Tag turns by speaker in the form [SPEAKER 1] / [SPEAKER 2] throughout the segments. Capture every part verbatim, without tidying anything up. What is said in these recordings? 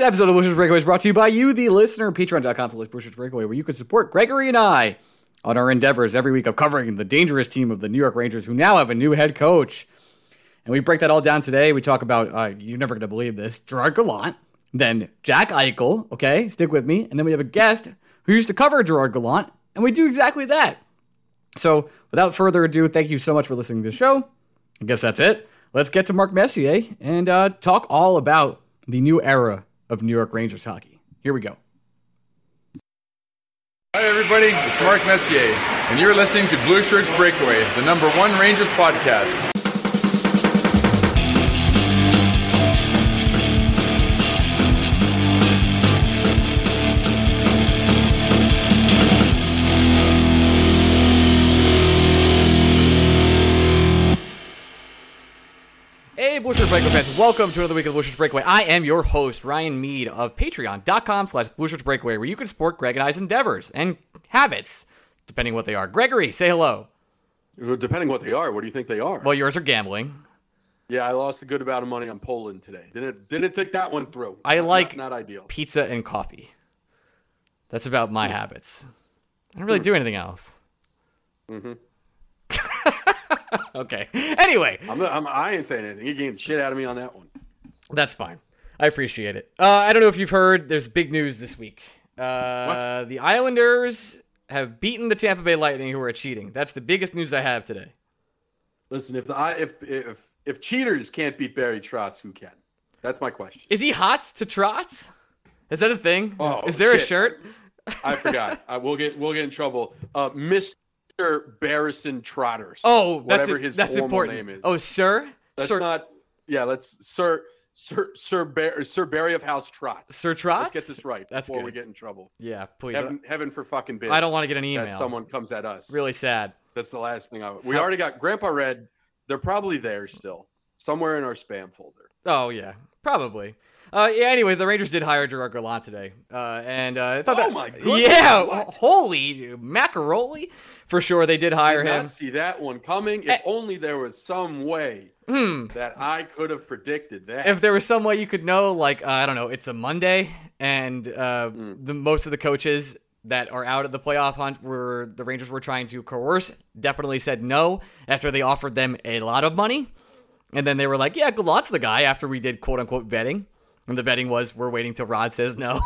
[SPEAKER 1] episode of Blue Shirts Breakaway is brought to you by you, the listener. Patreon.com slash Blue Shirts Breakaway, where you can support Gregory and I on our endeavors every week of covering the dangerous team of the New York Rangers, who now have a new head coach. And we break that all down today. We talk about, uh, you're never going to believe this, Gerard Gallant, then Jack Eichel, okay, stick with me, and then we have a guest who used to cover Gerard Gallant, and we do exactly that. So, without further ado, thank you so much for listening to the show. I guess that's it. Let's get to Mark Messier and uh, talk all about the new era of New York Rangers hockey. Here we go.
[SPEAKER 2] Hi everybody, it's Mark Messier, and you're listening to Blue Shirts Breakaway, the number one Rangers podcast.
[SPEAKER 1] Hey, Blue Shirts Breakaway fans, welcome to another week of Blue Shirts Breakaway. I am your host, Ryan Mead of Patreon.com slash Blue Shirts Breakaway, where you can support Greg and I's endeavors and habits, depending what they are. Gregory, say hello.
[SPEAKER 3] Depending what they are, what do you think they are?
[SPEAKER 1] Well, yours are gambling.
[SPEAKER 3] Yeah, I lost a good amount of money on Poland today. Didn't didn't think that one through.
[SPEAKER 1] I
[SPEAKER 3] not,
[SPEAKER 1] like
[SPEAKER 3] not, not ideal.
[SPEAKER 1] Pizza and coffee. That's about my mm. habits. I don't really mm. do anything else.
[SPEAKER 3] Mm-hmm.
[SPEAKER 1] Okay. Anyway.
[SPEAKER 3] I'm, I'm, I ain't saying anything. You're getting shit out of me on that one.
[SPEAKER 1] That's fine. I appreciate it. Uh, I don't know if you've heard, there's big news this week. Uh,
[SPEAKER 3] what?
[SPEAKER 1] The Islanders have beaten the Tampa Bay Lightning, who are cheating. That's the biggest news I have today.
[SPEAKER 3] Listen, if the if if if cheaters can't beat Barry Trotz, who can? That's my question.
[SPEAKER 1] Is he hot to Trotz? Is that a thing?
[SPEAKER 3] Oh,
[SPEAKER 1] is there
[SPEAKER 3] shit.
[SPEAKER 1] a shirt?
[SPEAKER 3] I forgot. I, we'll get we'll get in trouble. Uh, Mister Barrison Trotters.
[SPEAKER 1] Oh, that's
[SPEAKER 3] whatever
[SPEAKER 1] a,
[SPEAKER 3] his
[SPEAKER 1] that's
[SPEAKER 3] formal
[SPEAKER 1] important.
[SPEAKER 3] name is.
[SPEAKER 1] Oh, sir.
[SPEAKER 3] That's
[SPEAKER 1] sir.
[SPEAKER 3] not. Yeah, let's Sir Sir Sir Bar- Sir Barry of House Trotz.
[SPEAKER 1] Sir Trotz.
[SPEAKER 3] Let's get this right
[SPEAKER 1] that's
[SPEAKER 3] before
[SPEAKER 1] good.
[SPEAKER 3] we get in trouble.
[SPEAKER 1] Yeah, please.
[SPEAKER 3] Heaven, heaven for fucking bid.
[SPEAKER 1] I don't want to get an email.
[SPEAKER 3] That someone comes at us.
[SPEAKER 1] Really sad.
[SPEAKER 3] That's the last thing I. We
[SPEAKER 1] How-
[SPEAKER 3] already got Grandpa Red. They're probably there still, somewhere in our spam folder.
[SPEAKER 1] Oh yeah, probably. Uh, yeah. Anyway, the Rangers did hire Gerard Gallant today, uh, and uh, I thought
[SPEAKER 3] oh
[SPEAKER 1] that,
[SPEAKER 3] my goodness!
[SPEAKER 1] Yeah,
[SPEAKER 3] what?
[SPEAKER 1] Holy macaroni! For sure, they did hire
[SPEAKER 3] Did
[SPEAKER 1] him.
[SPEAKER 3] not see that one coming. If
[SPEAKER 1] Eh.
[SPEAKER 3] only there was some way
[SPEAKER 1] Hmm.
[SPEAKER 3] that I could have predicted that.
[SPEAKER 1] If there was some way you could know, like, uh, I don't know, it's a Monday, and uh,
[SPEAKER 3] Mm.
[SPEAKER 1] the most of the coaches that are out of the playoff hunt were the Rangers were trying to coerce, definitely said no after they offered them a lot of money. And then they were like, yeah, Gallant's the guy after we did quote-unquote vetting. And the vetting was, we're waiting till Rod says no.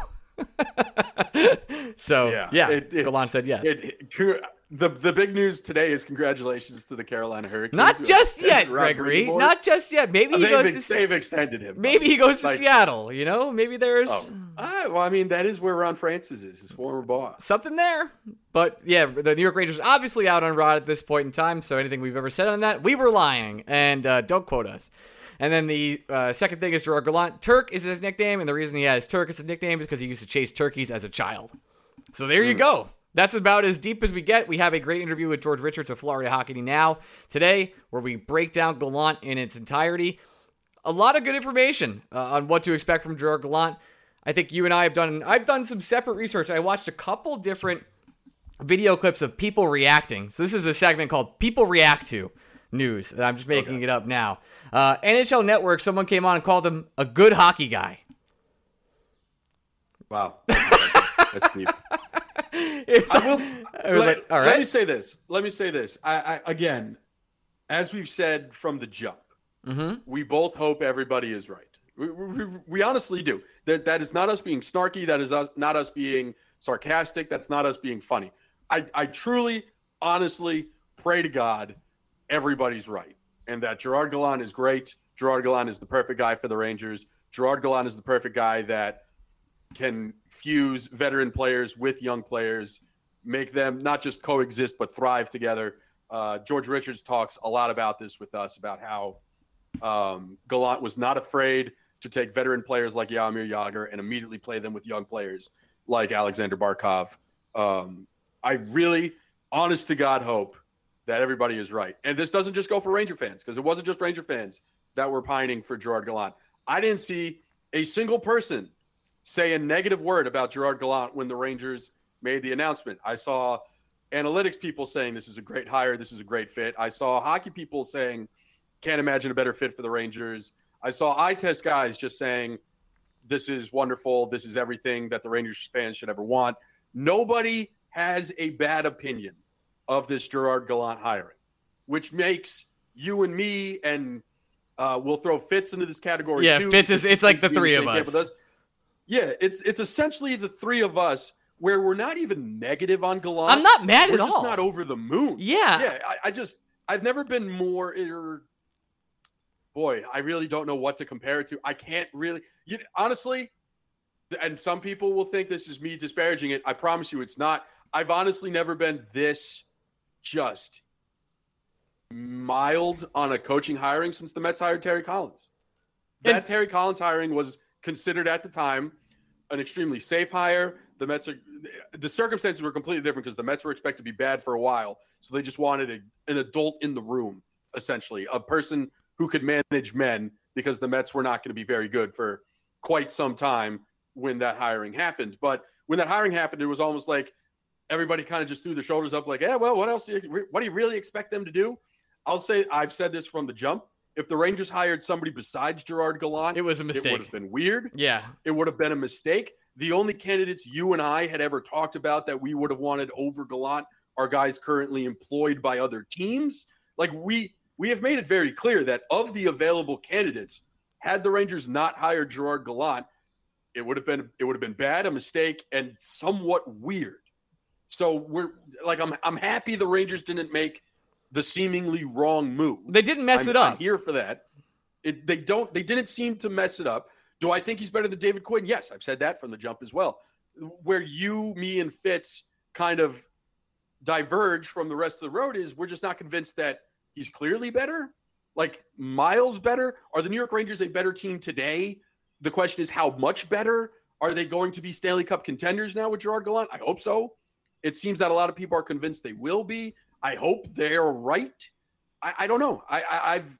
[SPEAKER 1] So, yeah, yeah
[SPEAKER 3] it,
[SPEAKER 1] Gallant said yes.
[SPEAKER 3] It, it, the, the big news today is congratulations to the Carolina Hurricanes.
[SPEAKER 1] Not just yet, Gregory. Not just yet. Maybe he
[SPEAKER 3] they've,
[SPEAKER 1] goes to
[SPEAKER 3] they've extended him.
[SPEAKER 1] Maybe he goes to
[SPEAKER 3] like,
[SPEAKER 1] Seattle, you know? Maybe there's
[SPEAKER 3] oh. uh, well, I mean, that is where Ron Francis is, his former boss.
[SPEAKER 1] Something there. But yeah, the New York Rangers obviously out on Rod at this point in time, so anything we've ever said on that, we were lying, and uh, don't quote us. And then the uh, second thing is Gerard Gallant. Turk is his nickname, and the reason he has Turk as his nickname is because he used to chase turkeys as a child. So there you
[SPEAKER 3] mm.
[SPEAKER 1] go. That's about as deep as we get. We have a great interview with George Richards of Florida Hockey Now today, where we break down Gallant in its entirety. A lot of good information uh, on what to expect from Gerard Gallant. I think you and I have done, I've done some separate research. I watched a couple different video clips of people reacting. So this is a segment called People React To News. I'm just making
[SPEAKER 3] okay.
[SPEAKER 1] it up now. Uh, N H L Network, someone came on and called him a good hockey guy.
[SPEAKER 3] Wow. That's, that's deep.
[SPEAKER 1] It was,
[SPEAKER 3] I will,
[SPEAKER 1] it was
[SPEAKER 3] let,
[SPEAKER 1] like, all right.
[SPEAKER 3] let me say this. Let me say this. I, I again, as we've said from the jump,
[SPEAKER 1] mm-hmm.
[SPEAKER 3] we both hope everybody is right. We, we, we honestly do. That that is not us being snarky. That is us, not us being sarcastic. That's not us being funny. I, I truly, honestly pray to God everybody's right, and that Gerard Gallant is great. Gerard Gallant is the perfect guy for the Rangers. Gerard Gallant is the perfect guy that can fuse veteran players with young players, make them not just coexist but thrive together. Uh, George Richards talks a lot about this with us, about how um, Gallant was not afraid to take veteran players like Jaromir Jagr and immediately play them with young players like Alexander Barkov. Um, I really, honest to God, hope that everybody is right. And this doesn't just go for Ranger fans, because it wasn't just Ranger fans that were pining for Gerard Gallant. I didn't see a single person say a negative word about Gerard Gallant when the Rangers made the announcement. I saw analytics people saying this is a great hire, this is a great fit. I saw hockey people saying, can't imagine a better fit for the Rangers. I saw eye test guys just saying, this is wonderful. This is everything that the Rangers fans should ever want. Nobody has a bad opinion of this Gerard Gallant hiring, which makes you and me and uh, we'll throw Fitz into this category
[SPEAKER 1] yeah,
[SPEAKER 3] too.
[SPEAKER 1] Fitz is it's like the three of us.
[SPEAKER 3] us. Yeah, it's it's essentially the three of us where we're not even negative on Gallant.
[SPEAKER 1] I'm not mad
[SPEAKER 3] we're
[SPEAKER 1] at
[SPEAKER 3] just
[SPEAKER 1] all.
[SPEAKER 3] Not over the moon.
[SPEAKER 1] Yeah,
[SPEAKER 3] yeah. I, I just I've never been more. Ir- Boy, I really don't know what to compare it to. I can't really. You, honestly, and some people will think this is me disparaging it. I promise you, it's not. I've honestly never been this just mild on a coaching hiring since the Mets hired Terry Collins. That and, Terry Collins hiring was considered at the time an extremely safe hire. The Mets are the circumstances were completely different because the Mets were expected to be bad for a while, so they just wanted a, an adult in the room, essentially, a person who could manage men because the Mets were not going to be very good for quite some time when that hiring happened. But when that hiring happened, it was almost like everybody kind of just threw their shoulders up like, yeah, well, what else do you, what do you really expect them to do? I'll say, I've said this from the jump. If the Rangers hired somebody besides Gerard Gallant,
[SPEAKER 1] it was a mistake.
[SPEAKER 3] It would have been weird.
[SPEAKER 1] Yeah.
[SPEAKER 3] It would have been a mistake. The only candidates you and I had ever talked about that we would have wanted over Gallant are guys currently employed by other teams. Like we, we have made it very clear that of the available candidates, had the Rangers not hired Gerard Gallant, it would have been, it would have been bad, a mistake, and somewhat weird. So we're like, I'm, I'm happy the Rangers didn't make the seemingly wrong move.
[SPEAKER 1] They didn't mess
[SPEAKER 3] I'm,
[SPEAKER 1] it up.
[SPEAKER 3] I'm here for that. It, they don't. They didn't seem to mess it up. Do I think he's better than David Quinn? Yes, I've said that from the jump as well. Where you, me, and Fitz kind of diverge from the rest of the road is we're just not convinced that he's clearly better, like miles better. Are the New York Rangers a better team today? The question is how much better? Are they going to be Stanley Cup contenders now with Gerard Gallant? I hope so. It seems that a lot of people are convinced they will be. I hope they're right. I, I don't know. I, I, I've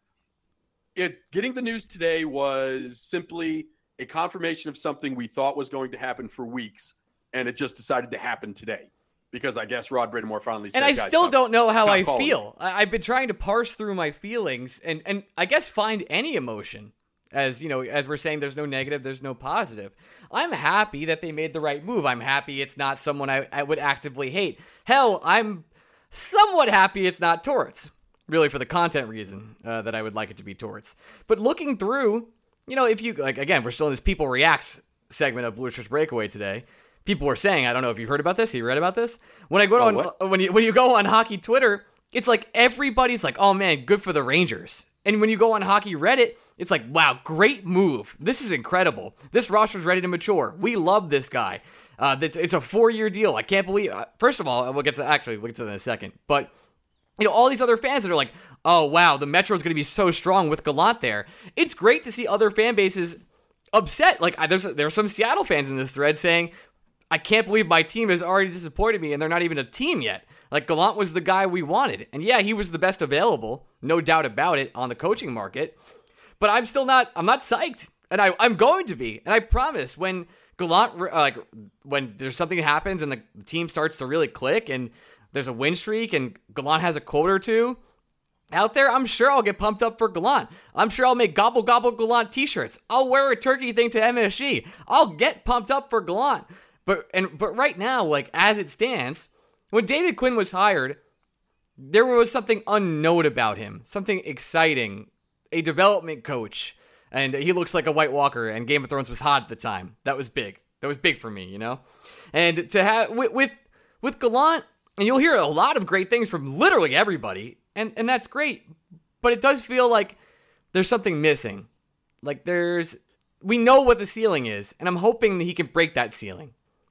[SPEAKER 3] it getting the news today was simply a confirmation of something we thought was going to happen for weeks, and it just decided to happen today because I guess Rod Brindamore finally said,
[SPEAKER 1] and I
[SPEAKER 3] guys,
[SPEAKER 1] still
[SPEAKER 3] stop,
[SPEAKER 1] don't know how I
[SPEAKER 3] calling
[SPEAKER 1] feel. I, I've been trying to parse through my feelings and, and I guess find any emotion. As you know, as we're saying, there's no negative, there's no positive. I'm happy that they made the right move. I'm happy it's not someone I, I would actively hate. Hell, I'm somewhat happy it's not Torts. Really, for the content reason uh, that I would like it to be Torts. But looking through, you know, if you, like, again, we're still in this People Reacts segment of Blue Shirts Breakaway today. People were saying, I don't know if you've heard about this, you read about this? When I go
[SPEAKER 3] oh,
[SPEAKER 1] on,
[SPEAKER 3] what?
[SPEAKER 1] when you when you go on hockey Twitter, it's like everybody's like, oh man, good for the Rangers. And when you go on hockey Reddit, it's like, wow, great move. This is incredible. This roster's ready to mature. We love this guy. Uh, it's, it's a four-year deal. I can't believe. Uh, first of all, we'll get to actually we'll get to that in a second. But you know, all these other fans that are like, oh wow, the Metro's going to be so strong with Gallant there. It's great to see other fan bases upset. Like there's there's some Seattle fans in this thread saying, I can't believe my team has already disappointed me, and they're not even a team yet. Like, Gallant was the guy we wanted. And yeah, he was the best available, no doubt about it, on the coaching market. But I'm still not, I'm not psyched. And I, I'm going to be. And I promise, when Gallant, uh, like, when there's something that happens and the team starts to really click and there's a win streak and Gallant has a quote or two out there, I'm sure I'll get pumped up for Gallant. I'm sure I'll make gobble gobble Gallant t-shirts. I'll wear a turkey thing to M S G. I'll get pumped up for Gallant. But, and, but right now, like, as it stands, when David Quinn was hired, there was something unknown about him, something exciting, a development coach, and he looks like a White Walker, and Game of Thrones was hot at the time. That was big. That was big for me, you know? And to have, with, with, with Gallant, and you'll hear a lot of great things from literally everybody, and, and that's great, but it does feel like there's something missing. Like there's, we know what the ceiling is, and I'm hoping that he can break that ceiling.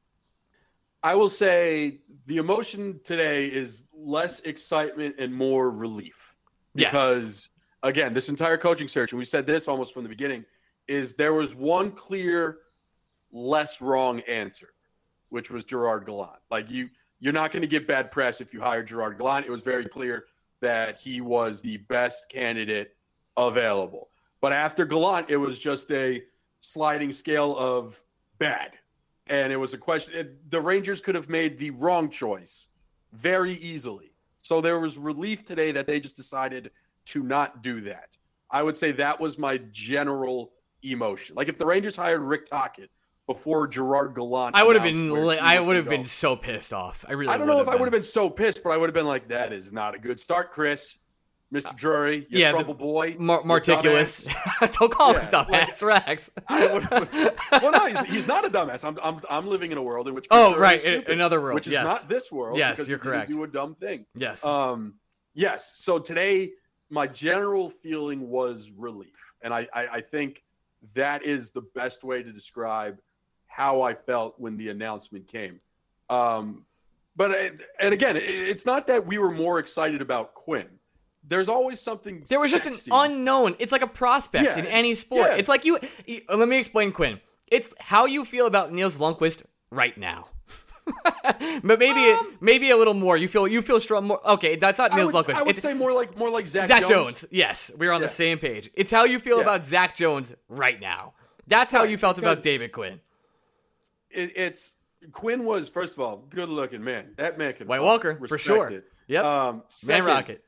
[SPEAKER 3] I will say the emotion today is less excitement and more relief. Because, yes. Again, this entire coaching search, and we said this almost from the beginning, is there was one clear, less wrong answer, which was Gerard Gallant. Like, you, you're not going to get bad press if you hire Gerard Gallant. It was very clear that he was the best candidate available. But after Gallant, it was just a sliding scale of bad. And it was a question. It, the Rangers could have made the wrong choice very easily. So there was relief today that they just decided to not do that. I would say that was my general emotion. Like if the Rangers hired Rick Tocchet before Gerard Gallant,
[SPEAKER 1] I would have been. Li- I would have been so pissed off. I really.
[SPEAKER 3] I don't know if
[SPEAKER 1] been.
[SPEAKER 3] I would have been so pissed, but I would have been like, "That is not a good start, Chris, Mister Drury. You
[SPEAKER 1] yeah,
[SPEAKER 3] trouble boy,
[SPEAKER 1] Mar- Marticulous. Don't call him
[SPEAKER 3] yeah,
[SPEAKER 1] dumbass, like, Rex.
[SPEAKER 3] well, no, he's, he's not a dumbass. I'm I'm I'm living in a world in which
[SPEAKER 1] oh
[SPEAKER 3] Chris
[SPEAKER 1] right,
[SPEAKER 3] is stupid,
[SPEAKER 1] another world,
[SPEAKER 3] which is
[SPEAKER 1] yes.
[SPEAKER 3] not this world.
[SPEAKER 1] Yes,
[SPEAKER 3] because
[SPEAKER 1] you're
[SPEAKER 3] he
[SPEAKER 1] correct.
[SPEAKER 3] Didn't do a dumb thing.
[SPEAKER 1] Yes.
[SPEAKER 3] Um. Yes. So today, my general feeling was relief, and I I, I think that is the best way to describe how I felt when the announcement came. Um, but, and again, it's not that we were more excited about Quinn. There's always something
[SPEAKER 1] There was
[SPEAKER 3] sexy.
[SPEAKER 1] just an unknown. It's like a prospect
[SPEAKER 3] yeah,
[SPEAKER 1] in any sport.
[SPEAKER 3] yeah.
[SPEAKER 1] It's like you, you, let me explain Quinn. It's how you feel about Nils Lundkvist right now. But maybe um, maybe a little more. You feel you feel strong more. Okay, that's not Nils
[SPEAKER 3] would,
[SPEAKER 1] Lundkvist.
[SPEAKER 3] I would
[SPEAKER 1] it's,
[SPEAKER 3] say more like more like Zach,
[SPEAKER 1] Zach
[SPEAKER 3] Jones.
[SPEAKER 1] Jones. Yes, we're on
[SPEAKER 3] yeah.
[SPEAKER 1] the same page. It's how you feel
[SPEAKER 3] yeah.
[SPEAKER 1] about Zach Jones right now. That's how
[SPEAKER 3] right,
[SPEAKER 1] you felt about
[SPEAKER 3] because-
[SPEAKER 1] David Quinn.
[SPEAKER 3] It, it's Quinn was first of all good looking man. That man can
[SPEAKER 1] White
[SPEAKER 3] fuck.
[SPEAKER 1] Walker
[SPEAKER 3] Respect
[SPEAKER 1] for sure.
[SPEAKER 3] It.
[SPEAKER 1] Yep.
[SPEAKER 3] Um, second,
[SPEAKER 1] Man Rocket.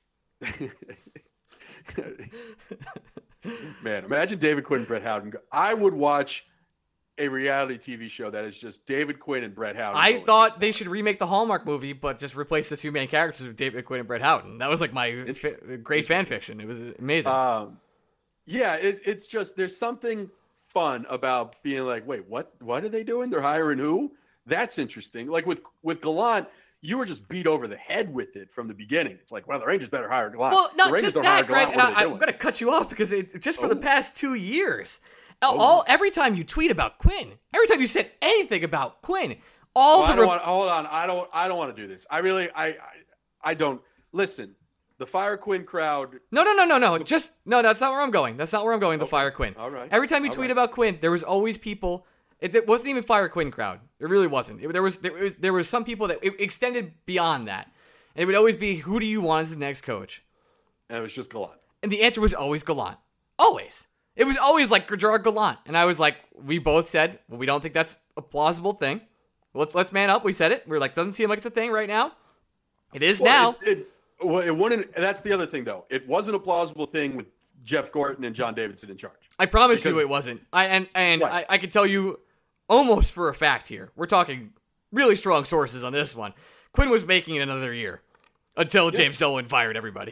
[SPEAKER 3] Man, imagine David Quinn, Brett Howden. I would watch a reality T V show that is just David Quinn and Brett Howden.
[SPEAKER 1] I
[SPEAKER 3] going.
[SPEAKER 1] thought they should remake the Hallmark movie, but just replace the two main characters with David Quinn and Brett Howden. That was like my fa- great fan fiction. It was amazing.
[SPEAKER 3] Um, yeah, it, it's just there's something fun about being like, wait, what? What are they doing? They're hiring who? That's interesting. Like with with Gallant, you were just beat over the head with it from the beginning. It's like, well, the Rangers better hire Gallant.
[SPEAKER 1] Well,
[SPEAKER 3] the
[SPEAKER 1] not
[SPEAKER 3] Rangers
[SPEAKER 1] just
[SPEAKER 3] don't hire
[SPEAKER 1] that, Greg.
[SPEAKER 3] Gallant.
[SPEAKER 1] And
[SPEAKER 3] What
[SPEAKER 1] I,
[SPEAKER 3] are they
[SPEAKER 1] I'm
[SPEAKER 3] doing?
[SPEAKER 1] going to cut you off because it, just for
[SPEAKER 3] Oh.
[SPEAKER 1] the past two years,
[SPEAKER 3] Oh.
[SPEAKER 1] all every time you tweet about Quinn, every time you said anything about Quinn, all
[SPEAKER 3] Well,
[SPEAKER 1] the
[SPEAKER 3] I don't
[SPEAKER 1] re-
[SPEAKER 3] want, hold on. I don't. I don't want to do this. I really. I. I, I don't. Listen. The Fire Quinn crowd.
[SPEAKER 1] no, no, no, no, no. Just no. That's not where I'm going. That's not where I'm going. The
[SPEAKER 3] Okay.
[SPEAKER 1] Fire Quinn.
[SPEAKER 3] All right.
[SPEAKER 1] Every time you
[SPEAKER 3] All
[SPEAKER 1] tweet
[SPEAKER 3] right.
[SPEAKER 1] about Quinn, there was always people. It, it wasn't even Fire Quinn crowd. It really wasn't. It, there was there was there was some people that it extended beyond that, and it would always be, who do you want as the next coach?
[SPEAKER 3] And it was just Gallant.
[SPEAKER 1] And the answer was always Gallant. Always. It was always like Gerard Gallant. And I was like, we both said, well, we don't think that's a plausible thing. Let's let's man up. We said it. We are like, doesn't seem like it's a thing right now. It is
[SPEAKER 3] Well,
[SPEAKER 1] now.
[SPEAKER 3] It, it, well, it wouldn't. That's the other thing, though. It wasn't a plausible thing with Jeff Gorton and John Davidson in charge.
[SPEAKER 1] I promise
[SPEAKER 3] because-
[SPEAKER 1] you it wasn't. I and and
[SPEAKER 3] Right.
[SPEAKER 1] I, I can tell you almost for a fact here. We're talking really strong sources on this one. Quinn was making it another year until James Dolan fired everybody.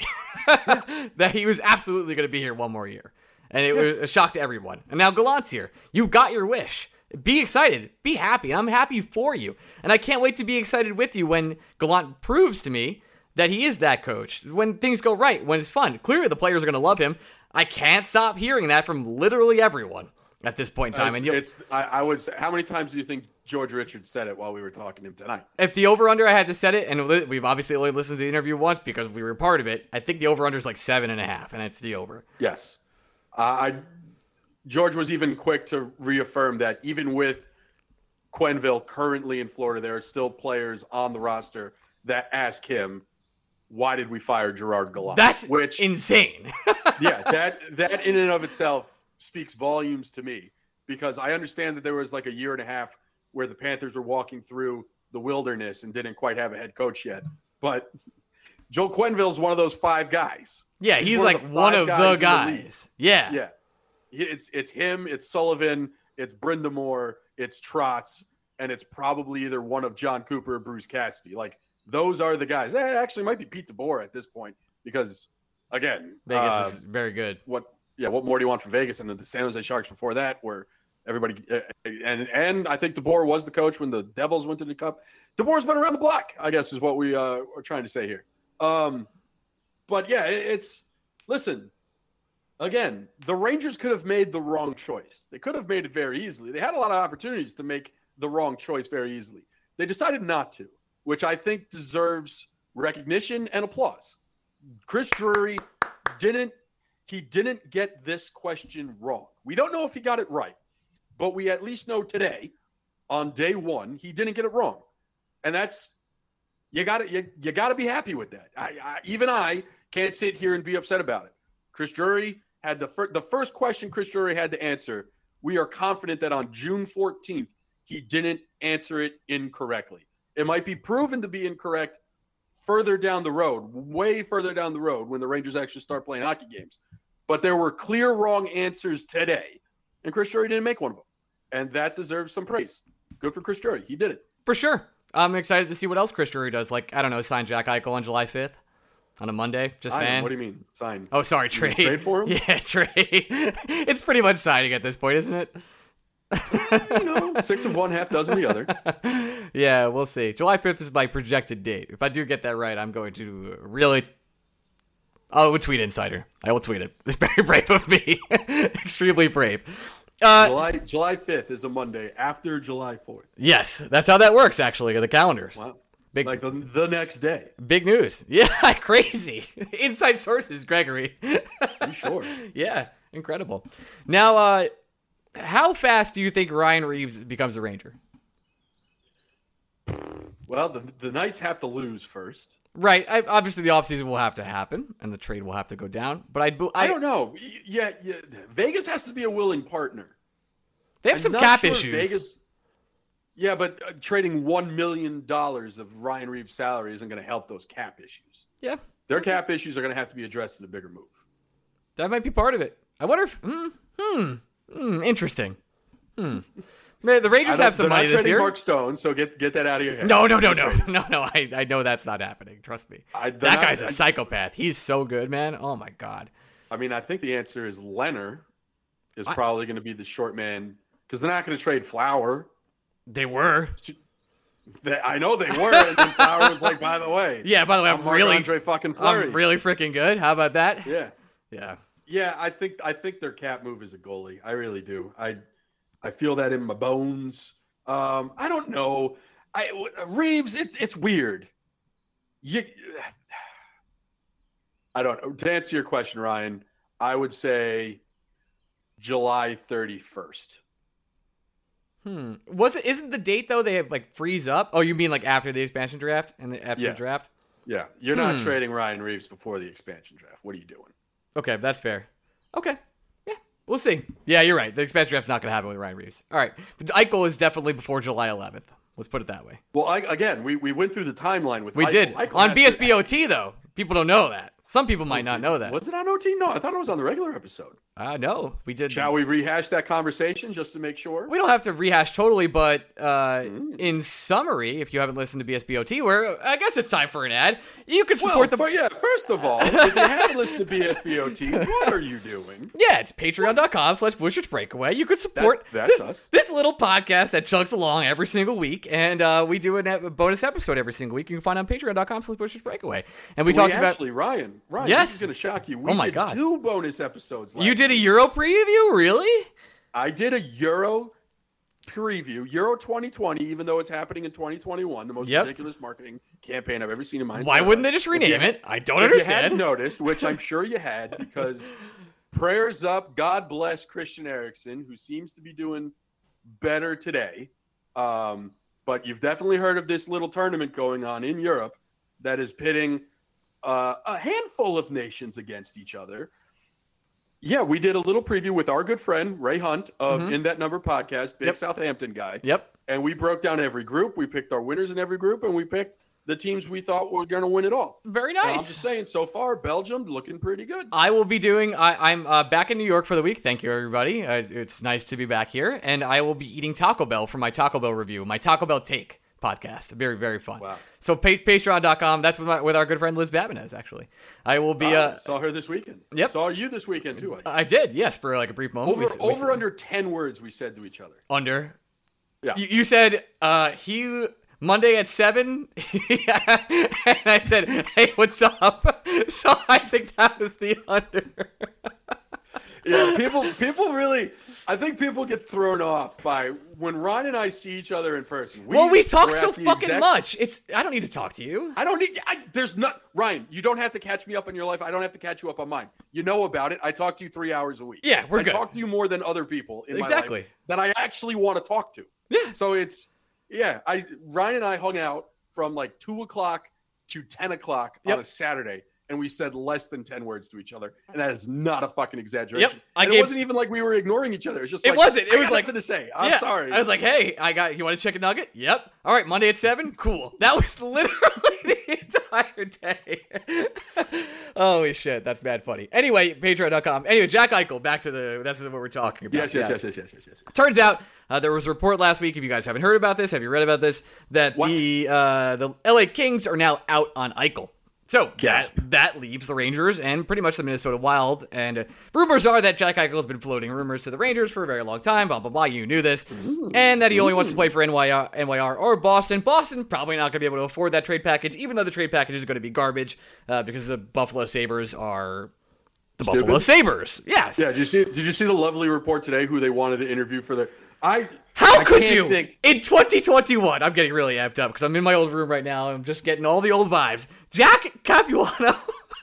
[SPEAKER 1] That he was absolutely going to be here one more year. And it was a shock to everyone. And now Gallant's here. You got your wish. Be excited. Be happy. I'm happy for you. And I can't wait to be excited with you when Gallant proves to me that he is that coach. When things go right, when it's fun. Clearly the players are going to love him. I can't stop hearing that from literally everyone at this point in time.
[SPEAKER 3] It's,
[SPEAKER 1] and you'll-
[SPEAKER 3] it's I, I would say, how many times do you think George Richards said it while we were talking to him tonight?
[SPEAKER 1] if the over-under, I had to set it, and li- we've obviously only listened to the interview once because we were part of it, I think the over-under is like seven and a half, and it's the over.
[SPEAKER 3] Yes. Uh, I George was even quick to reaffirm that even with Quenneville currently in Florida, there are still players on the roster that ask him, why did we fire Gerard Gallant?
[SPEAKER 1] That's
[SPEAKER 3] Which,
[SPEAKER 1] insane.
[SPEAKER 3] yeah, that that in and of itself speaks volumes to me, because I understand that there was like a year and a half where the Panthers were walking through the wilderness and didn't quite have a head coach yet. But Joel Quenneville is one of those five guys.
[SPEAKER 1] Yeah, he's,
[SPEAKER 3] one
[SPEAKER 1] like
[SPEAKER 3] of the
[SPEAKER 1] one
[SPEAKER 3] five
[SPEAKER 1] of
[SPEAKER 3] guys
[SPEAKER 1] the
[SPEAKER 3] in the league.
[SPEAKER 1] guys. yeah.
[SPEAKER 3] Yeah. It's it's him, it's Sullivan, it's Brindamore, it's Trotz, and it's probably either one of John Cooper or Bruce Cassidy. Like, those are the guys. Eh, actually, it might be Pete DeBoer at this point because, again,
[SPEAKER 1] Vegas
[SPEAKER 3] uh,
[SPEAKER 1] is very good.
[SPEAKER 3] what yeah, what more do you want from Vegas? And the San Jose Sharks before that, where everybody uh, and and I think DeBoer was the coach when the Devils went to the Cup. DeBoer's been around the block, I guess, is what we uh, are trying to say here. Um, but yeah, it, it's listen. Again, the Rangers could have made the wrong choice. They could have made it very easily. They had a lot of opportunities to make the wrong choice very easily. They decided not to, which I think deserves recognition and applause. Chris Drury didn't he didn't get this question wrong. We don't know if he got it right, but we at least know today, on day one, he didn't get it wrong. And that's you got to you, you got to be happy with that. I, I, even I can't sit here and be upset about it. Chris Drury had the fir- the first question Chris Drury had to answer. We are confident that on June fourteenth, he didn't answer it incorrectly. It might be proven to be incorrect further down the road, way further down the road when the Rangers actually start playing hockey games. But there were clear wrong answers today and Chris Drury didn't make one of them. And that deserves some praise. Good for Chris Drury. He did it.
[SPEAKER 1] For sure. I'm excited to see what else Chris Drury does. Like, I don't know, sign Jack Eichel on July fifth on a Monday. Just saying.
[SPEAKER 3] What do you mean, sign?
[SPEAKER 1] Oh, sorry, trade.
[SPEAKER 3] Trade for him?
[SPEAKER 1] Yeah, trade. It's pretty much signing at this point, isn't it?
[SPEAKER 3] You know, six of one, half dozen the other.
[SPEAKER 1] Yeah, we'll see. July fifth is my projected date. If I do get that right, I'm going to really... I will tweet Insider. I will tweet it. It's very brave of me. Extremely brave. Uh,
[SPEAKER 3] July July fifth is a Monday after July fourth.
[SPEAKER 1] Yes, that's how that works, actually, the calendars.
[SPEAKER 3] Wow.
[SPEAKER 1] Big,
[SPEAKER 3] like the, the next day.
[SPEAKER 1] Big news. Yeah, crazy. Inside sources, Gregory.
[SPEAKER 3] You sure?
[SPEAKER 1] Yeah, incredible. Now, uh, how fast do you think Ryan Reeves becomes a Ranger?
[SPEAKER 3] Well, the, the Knights have to lose first.
[SPEAKER 1] Right. I, obviously, the offseason will have to happen, and the trade will have to go down. But I'd, I,
[SPEAKER 3] I don't know. Yeah, yeah, Vegas has to be a willing partner.
[SPEAKER 1] They have
[SPEAKER 3] I'm
[SPEAKER 1] some
[SPEAKER 3] not
[SPEAKER 1] cap
[SPEAKER 3] sure
[SPEAKER 1] issues.
[SPEAKER 3] Vegas, yeah, but uh, trading one million dollars of Ryan Reeves' salary isn't going to help those cap issues.
[SPEAKER 1] Yeah.
[SPEAKER 3] Their cap issues are going to have to be addressed in a bigger move.
[SPEAKER 1] That might be part of it. I wonder if... Hmm. Hmm. hmm interesting. Hmm. Man, the Rangers have some money this year.
[SPEAKER 3] Mark Stone, so get get that out of your head.
[SPEAKER 1] No, no, no, no, no, no. I, I know that's not happening. Trust me.
[SPEAKER 3] I,
[SPEAKER 1] that
[SPEAKER 3] not,
[SPEAKER 1] guy's a
[SPEAKER 3] I,
[SPEAKER 1] psychopath. He's so good, man. Oh my god.
[SPEAKER 3] I mean, I think the answer is Leonard is
[SPEAKER 1] I,
[SPEAKER 3] probably going to be the short man because they're not going to trade Flower.
[SPEAKER 1] They were.
[SPEAKER 3] They, I know they were, and then Flower was like, by the way.
[SPEAKER 1] Yeah, by the way, I'm, I'm really
[SPEAKER 3] Andre fucking Fleury.
[SPEAKER 1] I'm really freaking good. How about that?
[SPEAKER 3] Yeah,
[SPEAKER 1] yeah,
[SPEAKER 3] yeah. I think I think their cap move is a goalie. I really do. I I feel that in my bones. Um, I don't know. I Reeves, it's it's weird. You, I don't know. To answer your question, Ryan, I would say July thirty-first.
[SPEAKER 1] Hmm. Was it? Isn't the date though? They have like freeze up. Oh, you mean like after the expansion draft and the after
[SPEAKER 3] yeah.
[SPEAKER 1] the draft?
[SPEAKER 3] Yeah, you're
[SPEAKER 1] hmm.
[SPEAKER 3] not trading Ryan Reeves before the expansion draft. What are you doing?
[SPEAKER 1] Okay, that's fair. Okay. We'll see. Yeah, you're right. The expansion draft's not going to happen with Ryan Reeves. All right. But Eichel is definitely before July eleventh. Let's put it that way.
[SPEAKER 3] Well, I, again, we, we went through the timeline with
[SPEAKER 1] We
[SPEAKER 3] Eichel.
[SPEAKER 1] did.
[SPEAKER 3] Eichel
[SPEAKER 1] on B S B O
[SPEAKER 3] to...
[SPEAKER 1] T, though. People don't know that. Some people might not know that.
[SPEAKER 3] Was it on O T? No, I thought it was on the regular episode.
[SPEAKER 1] Uh, no, we did.
[SPEAKER 3] Shall we rehash that conversation just to make sure?
[SPEAKER 1] We don't have to rehash totally, but uh,
[SPEAKER 3] mm.
[SPEAKER 1] in summary, if you haven't listened to B S B O T, where I guess it's time for an ad, you can support
[SPEAKER 3] well,
[SPEAKER 1] the...
[SPEAKER 3] For, yeah, first of all, if you haven't listened to B S B O T, what are you doing?
[SPEAKER 1] Yeah, it's patreon.com slash Bushwich Breakaway. You could support
[SPEAKER 3] that, that's
[SPEAKER 1] this,
[SPEAKER 3] us.
[SPEAKER 1] this little podcast that chugs along every single week, and uh, we do a bonus episode every single week. You can find it on patreon.com slash Bushwich Breakaway. And we, we talked
[SPEAKER 3] actually,
[SPEAKER 1] about...
[SPEAKER 3] Actually, Ryan, Ryan,
[SPEAKER 1] yes.
[SPEAKER 3] this is going to shock you. We
[SPEAKER 1] oh my
[SPEAKER 3] did
[SPEAKER 1] God.
[SPEAKER 3] two bonus episodes last
[SPEAKER 1] You did a
[SPEAKER 3] week.
[SPEAKER 1] Euro preview? Really?
[SPEAKER 3] I did a Euro preview, Euro twenty twenty, even though it's happening in twenty twenty-one, the most
[SPEAKER 1] yep.
[SPEAKER 3] ridiculous marketing campaign I've ever seen in my entire
[SPEAKER 1] Why wouldn't
[SPEAKER 3] life.
[SPEAKER 1] they just rename
[SPEAKER 3] you,
[SPEAKER 1] it? I don't
[SPEAKER 3] if
[SPEAKER 1] understand.
[SPEAKER 3] You hadn't noticed, which I'm sure you had, because prayers up, God bless Christian Eriksen, who seems to be doing better today. Um, but you've definitely heard of this little tournament going on in Europe that is pitting uh, a handful of nations against each other. Yeah, we did a little preview with our good friend Ray Hunt of
[SPEAKER 1] mm-hmm.
[SPEAKER 3] In That Number podcast, big
[SPEAKER 1] yep.
[SPEAKER 3] Southampton guy.
[SPEAKER 1] Yep.
[SPEAKER 3] And we broke down every group. We picked our winners in every group, and we picked the teams we thought were going to win it all.
[SPEAKER 1] Very
[SPEAKER 3] And
[SPEAKER 1] nice.
[SPEAKER 3] I'm just saying, so far, Belgium looking pretty good.
[SPEAKER 1] I will be doing, I, I'm uh, back in New York for the week. Thank you, everybody. Uh, it's nice to be back here. And I will be eating Taco Bell for my Taco Bell review, my Taco Bell Take podcast. Very, very fun.
[SPEAKER 3] Wow.
[SPEAKER 1] So pa- patreon dot com, that's with, my, with our good friend Liz Babinez, actually. I will be...
[SPEAKER 3] Uh,
[SPEAKER 1] Uh,
[SPEAKER 3] saw her this weekend.
[SPEAKER 1] Yep.
[SPEAKER 3] Saw you this weekend, too. I,
[SPEAKER 1] I did, yes, for like a brief moment.
[SPEAKER 3] over
[SPEAKER 1] We- we-
[SPEAKER 3] over under ten words we said to each other.
[SPEAKER 1] Under.
[SPEAKER 3] Yeah.
[SPEAKER 1] You, you said, uh, he... Monday at seven, and I said, hey, what's up? So I think that was the under.
[SPEAKER 3] Yeah, people people really, I think people get thrown off by when Ron and I see each other in person. We,
[SPEAKER 1] well, we talk
[SPEAKER 3] we're
[SPEAKER 1] so
[SPEAKER 3] at the
[SPEAKER 1] fucking
[SPEAKER 3] exact-
[SPEAKER 1] much. It's I don't need to talk to you.
[SPEAKER 3] I don't need, I, there's not, Ryan, you don't have to catch me up in your life. I don't have to catch you up on mine. You know about it. I talk to you three hours a week.
[SPEAKER 1] Yeah, we're
[SPEAKER 3] I
[SPEAKER 1] good.
[SPEAKER 3] I talk to you more than other people in
[SPEAKER 1] Exactly.
[SPEAKER 3] my life that I actually want to talk to.
[SPEAKER 1] Yeah.
[SPEAKER 3] So it's, yeah, I Ryan and I hung out from like two o'clock to ten o'clock
[SPEAKER 1] Yep.
[SPEAKER 3] on a Saturday, and we said less than ten words to each other, and that is not a fucking exaggeration.
[SPEAKER 1] Yep, I
[SPEAKER 3] and
[SPEAKER 1] gave,
[SPEAKER 3] it wasn't even like we were ignoring each other. It was just
[SPEAKER 1] it
[SPEAKER 3] like,
[SPEAKER 1] wasn't. It
[SPEAKER 3] I
[SPEAKER 1] was
[SPEAKER 3] got
[SPEAKER 1] like
[SPEAKER 3] nothing to say. I'm
[SPEAKER 1] yeah,
[SPEAKER 3] sorry.
[SPEAKER 1] I was like, hey, I got you. Want a chicken nugget? Yep. All right, Monday at seven. Cool. That was literally the entire day. Holy shit, that's bad funny. Anyway, Patreon dot com. Anyway, Jack Eichel. Back to the. That's what we're talking about.
[SPEAKER 3] Yes, yes, yes, yes, yes, yes, yes.
[SPEAKER 1] Turns out uh, there was a report last week. If you guys haven't heard about this, have you read about this? That
[SPEAKER 3] What?
[SPEAKER 1] the uh, the L A Kings are now out on Eichel. So that,
[SPEAKER 3] Gasp.
[SPEAKER 1] that leaves the Rangers and pretty much the Minnesota Wild. And uh, rumors are that Jack Eichel has been floating rumors to the Rangers for a very long time. Blah, blah, blah. You knew this. Ooh, and that he only ooh. wants to play for N Y R, N Y R or Boston. Boston probably not going to be able to afford that trade package, even though the trade package is going to be garbage uh, because the Buffalo Sabres are the
[SPEAKER 3] Stupid.
[SPEAKER 1] Buffalo Sabres. Yes.
[SPEAKER 3] Yeah, did you see Did you see the lovely report today who they wanted to interview for their... I
[SPEAKER 1] How
[SPEAKER 3] I
[SPEAKER 1] could
[SPEAKER 3] can't
[SPEAKER 1] you?
[SPEAKER 3] Think...
[SPEAKER 1] In twenty twenty-one, I'm getting really amped up because I'm in my old room right now. I'm just getting all the old vibes. Jack Capuano.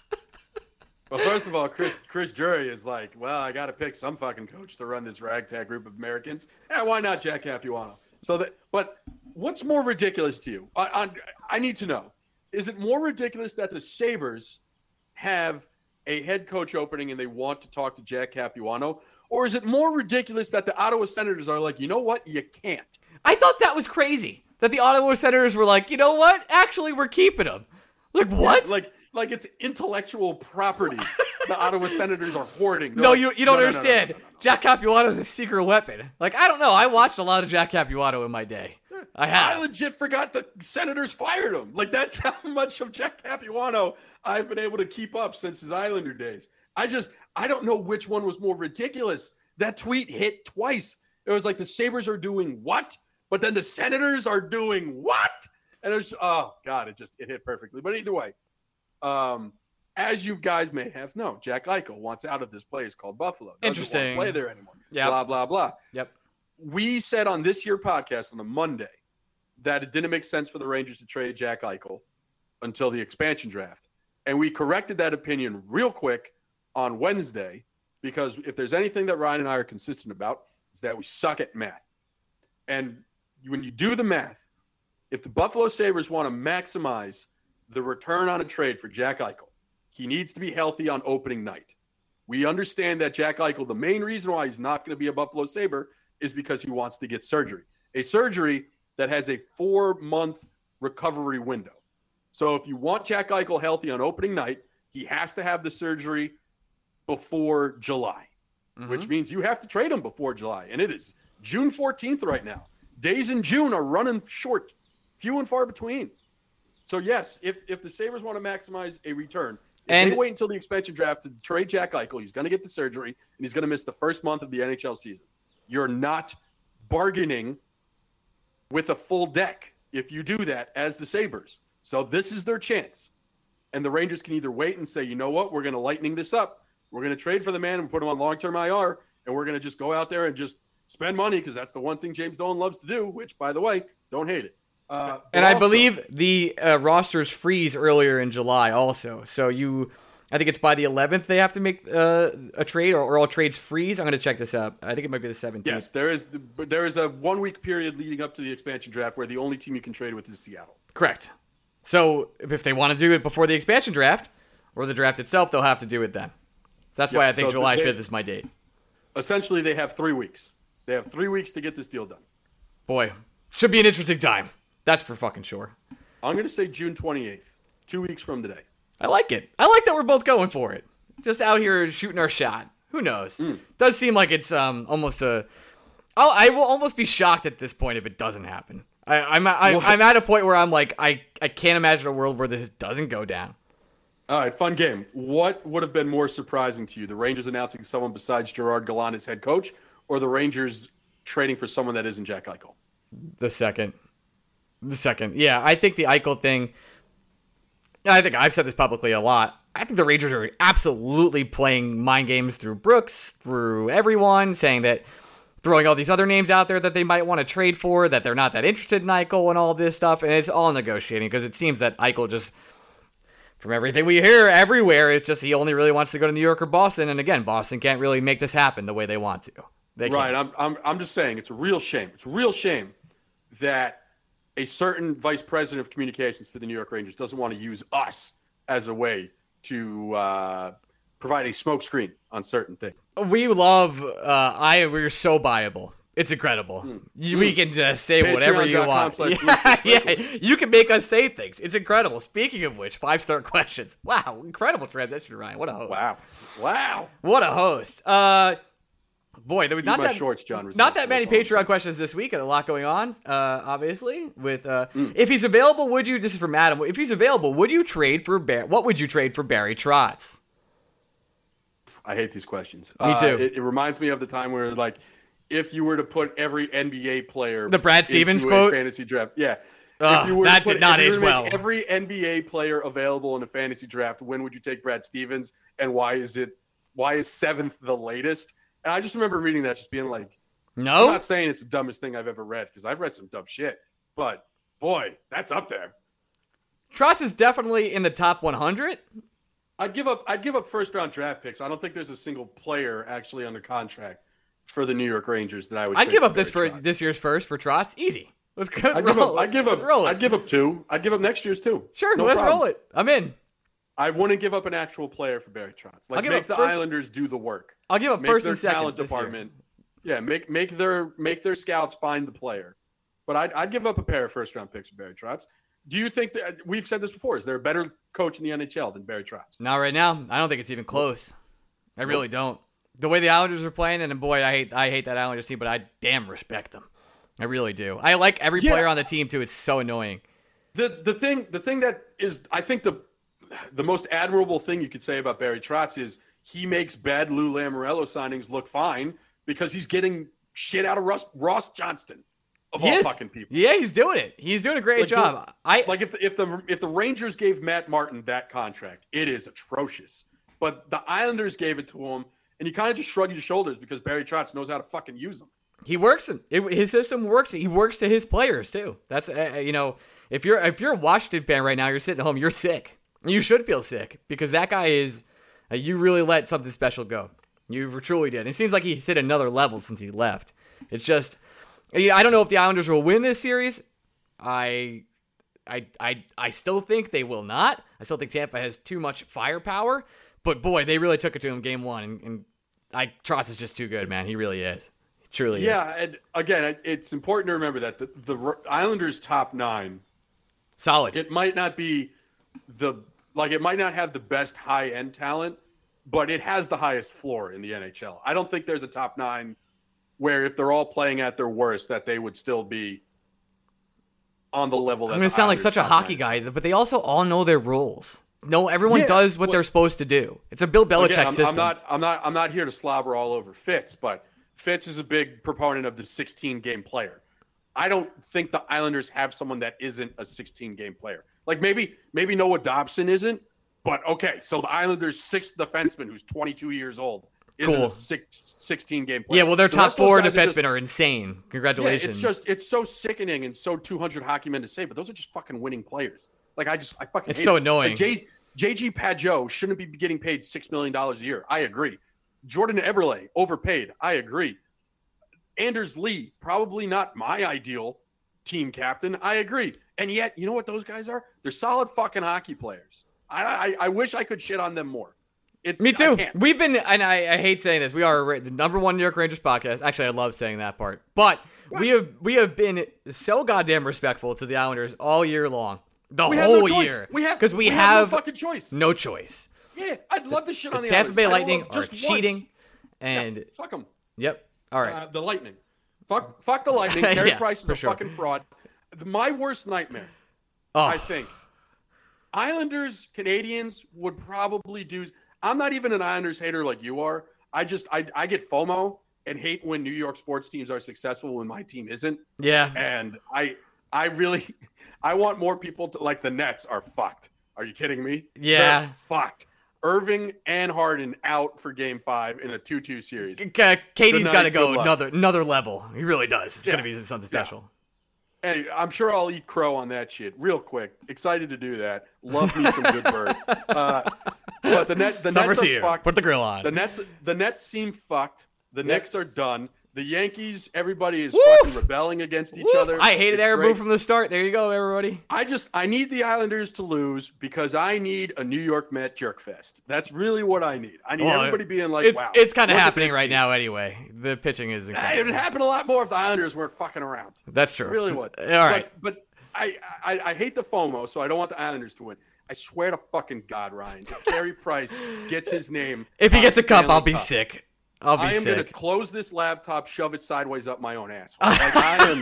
[SPEAKER 3] Well, first of all, Chris Chris Drury is like, well, I got to pick some fucking coach to run this ragtag group of Americans. Yeah, why not Jack Capuano? So that, but what's more ridiculous to you? I, I I need to know. Is it more ridiculous that the Sabres have a head coach opening and they want to talk to Jack Capuano? Or is it more ridiculous that the Ottawa Senators are like, you know what? You can't.
[SPEAKER 1] I thought that was crazy. That the Ottawa Senators were like, you know what? Actually, we're keeping him. Like, what?
[SPEAKER 3] Yeah, like, like it's intellectual property. The Ottawa Senators are hoarding. They're
[SPEAKER 1] no,
[SPEAKER 3] like,
[SPEAKER 1] you you don't
[SPEAKER 3] no, no,
[SPEAKER 1] understand.
[SPEAKER 3] No, no, no, no, no.
[SPEAKER 1] Jack Capuano is a secret weapon. Like, I don't know. I watched a lot of Jack Capuano in my day. I have.
[SPEAKER 3] I legit forgot the Senators fired him. Like, that's how much of Jack Capuano I've been able to keep up since his Islander days. I just, I don't know which one was more ridiculous. That tweet hit twice. It was like the Sabres are doing what? But then the Senators are doing what? And it was, oh, God, it just, it hit perfectly. But either way, um, as you guys may have known, Jack Eichel wants out of this place called Buffalo. Doesn't
[SPEAKER 1] Interesting.
[SPEAKER 3] want to play there anymore.
[SPEAKER 1] Yep.
[SPEAKER 3] Blah, blah, blah.
[SPEAKER 1] Yep.
[SPEAKER 3] We said on this year podcast on the Monday that it didn't make sense for the Rangers to trade Jack Eichel until the expansion draft. And we corrected that opinion real quick on Wednesday, because if there's anything that Ryan and I are consistent about, is that we suck at math. And when you do the math, if the Buffalo Sabres want to maximize the return on a trade for Jack Eichel, he needs to be healthy on opening night. We understand that Jack Eichel, the main reason why he's not going to be a Buffalo Sabre is because he wants to get surgery. A surgery that has a four-month recovery window. So if you want Jack Eichel healthy on opening night, he has to have the surgery before July, mm-hmm. which means you have to trade him before July. And it is June fourteenth right now. Days in June are running short, few and far between. So, yes, if, if the Sabres want to maximize a return, if
[SPEAKER 1] and
[SPEAKER 3] they wait until the expansion draft to trade Jack Eichel, he's going to get the surgery, and he's going to miss the first month of the N H L season. You're not bargaining with a full deck if you do that as the Sabres. So this is their chance. And the Rangers can either wait and say, you know what, we're going to lightening this up. We're going to trade for the man and put him on long-term I R, and we're going to just go out there and just spend money because that's the one thing James Dolan loves to do, which, by the way, don't hate it. Uh,
[SPEAKER 1] and
[SPEAKER 3] also,
[SPEAKER 1] I believe the uh, rosters freeze earlier in July also. So you, I think it's by the eleventh they have to make uh, a trade, or, or all trades freeze. I'm going to check this up. I think it might be the seventeenth.
[SPEAKER 3] Yes, there is, there is a one-week period leading up to the expansion draft where the only team you can trade with is Seattle.
[SPEAKER 1] Correct. So if they want to do it before the expansion draft or the draft itself, they'll have to do it then. So that's
[SPEAKER 3] Yep,
[SPEAKER 1] why I think
[SPEAKER 3] so
[SPEAKER 1] July
[SPEAKER 3] they,
[SPEAKER 1] fifth is my date.
[SPEAKER 3] Essentially, they have three weeks. They have three weeks to get this deal done.
[SPEAKER 1] Boy, should be an interesting time. That's for fucking sure.
[SPEAKER 3] I'm going to say June twenty-eighth, two weeks from today.
[SPEAKER 1] I like it. I like that we're both going for it. Just out here shooting our shot. Who knows?
[SPEAKER 3] Mm.
[SPEAKER 1] Does seem like it's um almost a... I'll, I will almost be shocked at this point if it doesn't happen. I, I'm, I, I'm at a point where I'm like, I, I can't imagine a world where this doesn't go down.
[SPEAKER 3] All right, fun game. What would have been more surprising to you? The Rangers announcing someone besides Gerard Gallant as head coach, or the Rangers trading for someone that isn't Jack Eichel?
[SPEAKER 1] The second. The second. Yeah, I think the Eichel thing, I think I've said this publicly a lot. I think the Rangers are absolutely playing mind games through Brooks, through everyone, saying that, throwing all these other names out there that they might want to trade for, that they're not that interested in Eichel and all this stuff, and it's all negotiating, because it seems that Eichel just, from everything we hear everywhere, it's just he only really wants to go to New York or Boston, and again, Boston can't really make this happen the way they want to. They
[SPEAKER 3] right,
[SPEAKER 1] can't.
[SPEAKER 3] I'm, I'm, I'm just saying, it's a real shame. It's a real shame that a certain vice president of communications for the New York Rangers doesn't want to use us as a way to uh, provide a smokescreen on certain things.
[SPEAKER 1] We love. Uh, I we're so buyable. It's incredible. Mm. You, we can just say Patreon. Whatever you want. Yeah, yeah, you can make us say things. It's incredible. Speaking of which, five star questions. Wow, incredible transition, Ryan. What a host.
[SPEAKER 3] Wow, wow.
[SPEAKER 1] What a host. Uh, boy, there was not that
[SPEAKER 3] shorts, John.
[SPEAKER 1] Not that many Patreon questions this week, and a lot going on. Uh, obviously, with uh, mm. if he's available, would you? This is from Adam. If he's available, would you trade for Bar- What would you trade for Barry Trotz?
[SPEAKER 3] I hate these questions.
[SPEAKER 1] Me too.
[SPEAKER 3] Uh, it, it reminds me of the time where like. If you were to put every N B A player,
[SPEAKER 1] the Brad Stevens quote,
[SPEAKER 3] fantasy draft, yeah,
[SPEAKER 1] uh,
[SPEAKER 3] if you were
[SPEAKER 1] that
[SPEAKER 3] to put,
[SPEAKER 1] did not
[SPEAKER 3] age
[SPEAKER 1] well.
[SPEAKER 3] Every N B A player available in a fantasy draft, when would you take Brad Stevens, and why is it? Why is seventh the latest? And I just remember reading that, just being like,
[SPEAKER 1] "No,
[SPEAKER 3] I'm not saying it's the dumbest thing I've ever read because I've read some dumb shit, but boy, that's up there."
[SPEAKER 1] Trotz is definitely in the top one hundred.
[SPEAKER 3] I'd give up. I'd give up first round draft picks. I don't think there's a single player actually under contract for the New York Rangers that I would.
[SPEAKER 1] I'd give up this for Trotz. This year's first for Trotz. Easy. Let's, let's
[SPEAKER 3] I'd,
[SPEAKER 1] roll.
[SPEAKER 3] Give up, I'd give up.
[SPEAKER 1] Roll it.
[SPEAKER 3] I'd give up two. I'd give up next year's two.
[SPEAKER 1] Sure,
[SPEAKER 3] no
[SPEAKER 1] let's
[SPEAKER 3] problem.
[SPEAKER 1] roll it. I'm in.
[SPEAKER 3] I wouldn't give up an actual player for Barry Trotz. Like make the first, Islanders do the work.
[SPEAKER 1] I'll give up
[SPEAKER 3] make
[SPEAKER 1] first
[SPEAKER 3] their
[SPEAKER 1] and second
[SPEAKER 3] talent department. Year. Yeah, make make their make their scouts find the player. But I'd I'd give up a pair of first round picks for Barry Trotz. Do you think that we've said this before? Is there a better coach in the N H L than Barry Trotz?
[SPEAKER 1] Not right now. I don't think it's even close. I really don't. The way the Islanders are playing, and boy, I hate I hate that Islanders team, but I damn respect them. I really do. I like every
[SPEAKER 3] yeah.
[SPEAKER 1] player on the team too. It's so annoying.
[SPEAKER 3] The the thing the thing that is I think the the most admirable thing you could say about Barry Trotz is he makes bad Lou Lamoriello signings look fine because he's getting shit out of Ross, Ross Johnston of
[SPEAKER 1] he
[SPEAKER 3] all
[SPEAKER 1] is.
[SPEAKER 3] fucking people.
[SPEAKER 1] Yeah, he's doing it. He's doing a great
[SPEAKER 3] like,
[SPEAKER 1] job.
[SPEAKER 3] The,
[SPEAKER 1] I
[SPEAKER 3] like if the, if the if the Rangers gave Matt Martin that contract, it is atrocious. But the Islanders gave it to him. And you kind of just shrug your shoulders because Barry Trotz knows how to fucking use them.
[SPEAKER 1] He works. In, it, his system works. He works to his players too. That's uh, you know, if you're if you're a Washington fan right now, you're sitting at home, you're sick. You should feel sick because that guy is. Uh, you really let something special go. You truly did. It seems like he's hit another level since he left. It's just, you know, I don't know if the Islanders will win this series. I, I, I, I still think they will not. I still think Tampa has too much firepower. But boy, they really took it to him game one, and, and I Trotz is just too good, man. He really is. He truly
[SPEAKER 3] yeah,
[SPEAKER 1] is.
[SPEAKER 3] and again, it's important to remember that the, the Islanders' top nine,
[SPEAKER 1] solid.
[SPEAKER 3] It might not be the like it might not have the best high end talent, but it has the highest floor in the N H L. I don't think there's a top nine where if they're all playing at their worst, that they would still be on the level. That
[SPEAKER 1] I'm going to sound like such a hockey guy, but they also all know their roles. No, everyone yeah, does what well, they're supposed to do. It's a Bill Belichick
[SPEAKER 3] again, I'm,
[SPEAKER 1] system.
[SPEAKER 3] I'm not, I'm not, I'm not here to slobber all over Fitz, but Fitz is a big proponent of the sixteen game player. I don't think the Islanders have someone that isn't a sixteen game player. Like maybe, maybe Noah Dobson isn't, but okay. So the Islanders' sixth defenseman, who's twenty-two years old, isn't
[SPEAKER 1] cool.
[SPEAKER 3] a six, sixteen game player.
[SPEAKER 1] Yeah, well, their
[SPEAKER 3] the
[SPEAKER 1] top four defensemen are,
[SPEAKER 3] just,
[SPEAKER 1] are insane. Congratulations.
[SPEAKER 3] Yeah, it's just, it's so sickening and so two hundred hockey men to say, but those are just fucking winning players. Like I just, I fucking.
[SPEAKER 1] It's
[SPEAKER 3] hate
[SPEAKER 1] so
[SPEAKER 3] it.
[SPEAKER 1] annoying.
[SPEAKER 3] Like J, JG Pageau shouldn't be getting paid six million dollars a year. I agree. Jordan Eberle, overpaid. I agree. Anders Lee, probably not my ideal team captain. I agree. And yet, you know what those guys are? They're solid fucking hockey players. I I, I wish I could shit on them more. It's,
[SPEAKER 1] Me too. We've been, and I, I hate saying this, we are the number one New York Rangers podcast. Actually, I love saying that part. But what? we have we have been so goddamn respectful to the Islanders all year long. The
[SPEAKER 3] we
[SPEAKER 1] whole
[SPEAKER 3] no
[SPEAKER 1] year.
[SPEAKER 3] We have
[SPEAKER 1] because we,
[SPEAKER 3] we
[SPEAKER 1] have,
[SPEAKER 3] have no fucking choice.
[SPEAKER 1] No choice.
[SPEAKER 3] Yeah, I'd love to shit on
[SPEAKER 1] the
[SPEAKER 3] the
[SPEAKER 1] Tampa Bay
[SPEAKER 3] Islanders.
[SPEAKER 1] Lightning are cheating.
[SPEAKER 3] Once.
[SPEAKER 1] And
[SPEAKER 3] yeah, fuck them.
[SPEAKER 1] Yep. All right.
[SPEAKER 3] Uh, the Lightning. Fuck, fuck the Lightning. Carey
[SPEAKER 1] yeah,
[SPEAKER 3] Price is a
[SPEAKER 1] sure.
[SPEAKER 3] fucking fraud. My worst nightmare,
[SPEAKER 1] oh.
[SPEAKER 3] I think. Islanders, Canadians would probably do. I'm not even an Islanders hater like you are. I just, I, I get FOMO and hate when New York sports teams are successful when my team isn't.
[SPEAKER 1] Yeah.
[SPEAKER 3] And I, I really, I want more people to, like the Nets are fucked. Are you kidding me?
[SPEAKER 1] Yeah.
[SPEAKER 3] They're fucked. Irving and Harden out for game five in a two two series.
[SPEAKER 1] Okay, Katie's got to
[SPEAKER 3] good
[SPEAKER 1] go
[SPEAKER 3] luck.
[SPEAKER 1] another another level. He really does. It's
[SPEAKER 3] Yeah.
[SPEAKER 1] going to be something special.
[SPEAKER 3] Yeah. Hey, I'm sure I'll eat crow on that shit real quick. Excited to do that. Love me some good bird. Uh, but the net, the
[SPEAKER 1] Summer's
[SPEAKER 3] Nets are
[SPEAKER 1] here.
[SPEAKER 3] fucked.
[SPEAKER 1] Put the grill on.
[SPEAKER 3] The Nets, the Nets seem fucked. The
[SPEAKER 1] Yep.
[SPEAKER 3] Knicks are done. The Yankees, everybody is
[SPEAKER 1] Woof!
[SPEAKER 3] fucking rebelling against each
[SPEAKER 1] Woof!
[SPEAKER 3] other.
[SPEAKER 1] I hated
[SPEAKER 3] It's
[SPEAKER 1] their
[SPEAKER 3] great.
[SPEAKER 1] move from the start. There you go, everybody.
[SPEAKER 3] I just I need the Islanders to lose because I need a New York Met jerk fest. That's really what I need. I need
[SPEAKER 1] Well,
[SPEAKER 3] everybody being like,
[SPEAKER 1] It's
[SPEAKER 3] wow.
[SPEAKER 1] it's kind of
[SPEAKER 3] look at
[SPEAKER 1] happening
[SPEAKER 3] this
[SPEAKER 1] right
[SPEAKER 3] team.
[SPEAKER 1] now anyway. The pitching is
[SPEAKER 3] It
[SPEAKER 1] incredible.
[SPEAKER 3] would happen a lot more if the Islanders weren't fucking around.
[SPEAKER 1] That's true.
[SPEAKER 3] It really would.
[SPEAKER 1] All right.
[SPEAKER 3] But, but I, I I hate the FOMO, so I don't want the Islanders to win. I swear to fucking God, Ryan, if Carey Price gets his name,
[SPEAKER 1] If he
[SPEAKER 3] on
[SPEAKER 1] gets a cup,
[SPEAKER 3] Stanley
[SPEAKER 1] I'll be
[SPEAKER 3] Cup,
[SPEAKER 1] sick. I'll be
[SPEAKER 3] I am
[SPEAKER 1] sick.
[SPEAKER 3] going to close this laptop, shove it sideways up my own asshole. Like I am,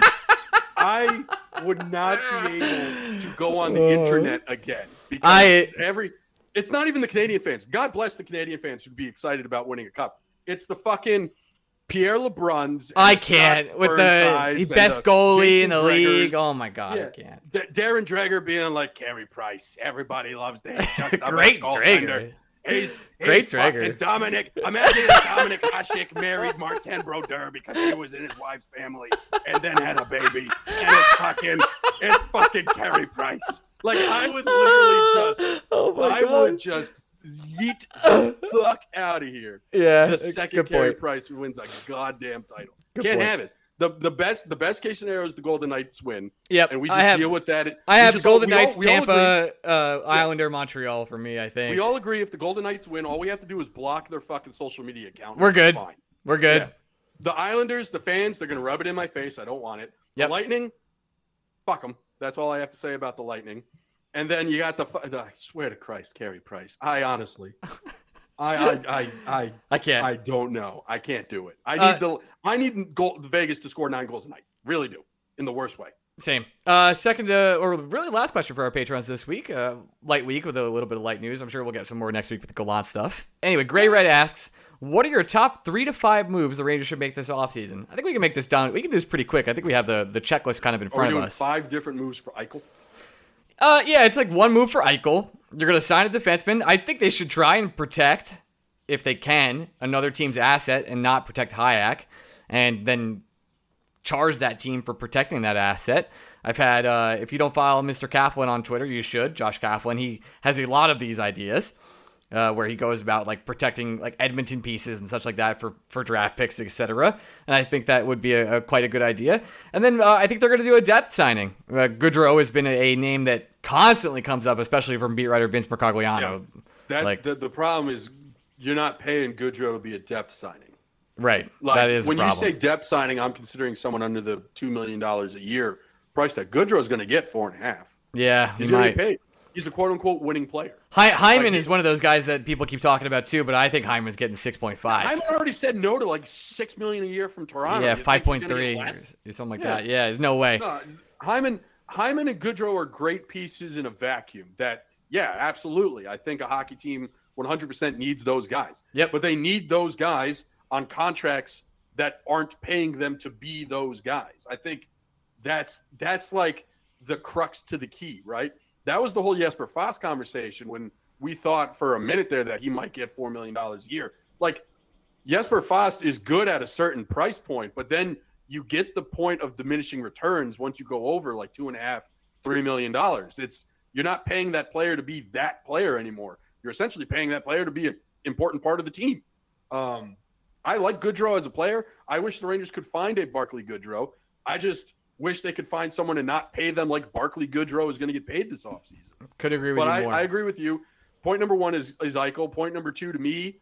[SPEAKER 3] I would not be able to go on the internet again because
[SPEAKER 1] I-
[SPEAKER 3] every. It's not even the Canadian fans. God bless the Canadian fans who'd be excited about winning a cup. It's the fucking Pierre LeBruns. and
[SPEAKER 1] I
[SPEAKER 3] the
[SPEAKER 1] can't
[SPEAKER 3] Scott
[SPEAKER 1] with the,
[SPEAKER 3] Burnsides
[SPEAKER 1] the
[SPEAKER 3] and
[SPEAKER 1] best
[SPEAKER 3] the
[SPEAKER 1] goalie
[SPEAKER 3] Jason
[SPEAKER 1] in the
[SPEAKER 3] Gregors.
[SPEAKER 1] league. Oh my god,
[SPEAKER 3] Yeah.
[SPEAKER 1] I can't.
[SPEAKER 3] D- Darren Dreger being like Carey Price. Everybody loves that. He's just a
[SPEAKER 1] Great
[SPEAKER 3] best
[SPEAKER 1] Dreger.
[SPEAKER 3] goaltender. He's,
[SPEAKER 1] Great
[SPEAKER 3] he's fucking
[SPEAKER 1] Dreger.
[SPEAKER 3] Dominic. Imagine if Dominic Hasek married Martin Brodeur because he was in his wife's family and then had a baby. And it's fucking, it's fucking Carey Price. Like I would literally just,
[SPEAKER 1] Oh my
[SPEAKER 3] I
[SPEAKER 1] god.
[SPEAKER 3] would just yeet the fuck out of here.
[SPEAKER 1] Yeah,
[SPEAKER 3] The second
[SPEAKER 1] good
[SPEAKER 3] Carey
[SPEAKER 1] point.
[SPEAKER 3] Price who wins a goddamn title.
[SPEAKER 1] Good
[SPEAKER 3] Can't
[SPEAKER 1] point.
[SPEAKER 3] have it. The the best the best case scenario is the Golden Knights win.
[SPEAKER 1] Yep,
[SPEAKER 3] And we
[SPEAKER 1] I
[SPEAKER 3] just
[SPEAKER 1] have,
[SPEAKER 3] deal with that.
[SPEAKER 1] I
[SPEAKER 3] We
[SPEAKER 1] have
[SPEAKER 3] just all-
[SPEAKER 1] Golden
[SPEAKER 3] we all-
[SPEAKER 1] Knights,
[SPEAKER 3] we all agree-
[SPEAKER 1] Tampa, uh, Islander, Montreal for me. I think
[SPEAKER 3] We all agree if the Golden Knights win, all we have to do is block their fucking social media account.
[SPEAKER 1] We're
[SPEAKER 3] It's
[SPEAKER 1] good.
[SPEAKER 3] Fine.
[SPEAKER 1] we're good.
[SPEAKER 3] Yeah. The Islanders, the fans, they're going to rub it in my face. I don't want it.
[SPEAKER 1] Yep.
[SPEAKER 3] The Lightning, fuck them. That's all I have to say about the Lightning. And then you got the, fu- the I swear to Christ, Carey Price. I honestly, I, I, I, I,
[SPEAKER 1] I can't.
[SPEAKER 3] I don't know. I can't do it. I need
[SPEAKER 1] Uh,
[SPEAKER 3] the, I need goal, Vegas to score nine goals a night. Really do. In the worst way.
[SPEAKER 1] Same. Uh, second, uh, or really last question for our patrons this week. Uh, light week with a little bit of light news. I'm sure we'll get some more next week with the Gallant stuff. Anyway, Gray Red asks, what are your top three to five moves the Rangers should make this offseason? I think we can make this down. We can do this pretty quick. I think we have the, the checklist kind of in
[SPEAKER 3] Are we
[SPEAKER 1] front of
[SPEAKER 3] doing
[SPEAKER 1] us.
[SPEAKER 3] five different moves for Eichel?
[SPEAKER 1] Uh, yeah, it's like one move for Eichel. You're going to sign a defenseman. I think they should try and protect, if they can, another team's asset and not protect Hayek, and then charge that team for protecting that asset. I've had, uh, if you don't follow Mister Coughlin on Twitter, you should. Josh Coughlin, he has a lot of these ideas uh, where he goes about like protecting like Edmonton pieces and such like that for, for draft picks, et cetera. And I think that would be a, a quite a good idea. And then uh, I think they're going to do a depth signing. Uh, Goodrow has been a, a name that constantly comes up, especially from beat writer Vince Mercogliano.
[SPEAKER 3] That
[SPEAKER 1] Like-
[SPEAKER 3] the, the problem is you're not paying Goodrow to be a depth signing.
[SPEAKER 1] Right.
[SPEAKER 3] Like,
[SPEAKER 1] that is
[SPEAKER 3] when
[SPEAKER 1] a
[SPEAKER 3] you
[SPEAKER 1] problem.
[SPEAKER 3] say depth signing, I'm considering someone under the two million dollars a year price tag. Goodrow's going to get four and a half.
[SPEAKER 1] yeah,
[SPEAKER 3] He's
[SPEAKER 1] he
[SPEAKER 3] going to
[SPEAKER 1] might.
[SPEAKER 3] get paid. He's a quote unquote winning player.
[SPEAKER 1] Hy- Hyman
[SPEAKER 3] Like,
[SPEAKER 1] is one of those guys that people keep talking about too, but I think Hyman's getting six point five.
[SPEAKER 3] Hyman already said no to like six million a year from Toronto.
[SPEAKER 1] Yeah,
[SPEAKER 3] You think
[SPEAKER 1] five
[SPEAKER 3] he's
[SPEAKER 1] point
[SPEAKER 3] gonna
[SPEAKER 1] three
[SPEAKER 3] get less?
[SPEAKER 1] or something like
[SPEAKER 3] Yeah.
[SPEAKER 1] that. Yeah, there's no way.
[SPEAKER 3] No, Hyman, Hyman and Goodrow are great pieces in a vacuum. That yeah, absolutely. I think a hockey team one hundred percent needs those guys.
[SPEAKER 1] Yep.
[SPEAKER 3] But they need those guys on contracts that aren't paying them to be those guys. I think that's that's like the crux to the key, right? That was the whole Jesper Fast conversation when we thought for a minute there that he might get four million dollars a year. Like Jesper Fast is good at a certain price point, but then you get the point of diminishing returns once you go over like two and a half, three million dollars. It's you're not paying that player to be that player anymore. You're essentially paying that player to be an important part of the team. Um, I like Goodrow as a player. I wish the Rangers could find a Barclay Goodrow. I just wish they could find someone and not pay them like Barclay Goodrow is going to get paid this offseason.
[SPEAKER 1] Could agree with
[SPEAKER 3] But
[SPEAKER 1] you
[SPEAKER 3] I,
[SPEAKER 1] more.
[SPEAKER 3] I agree with you. Point number one is is Eichel. Point number two to me,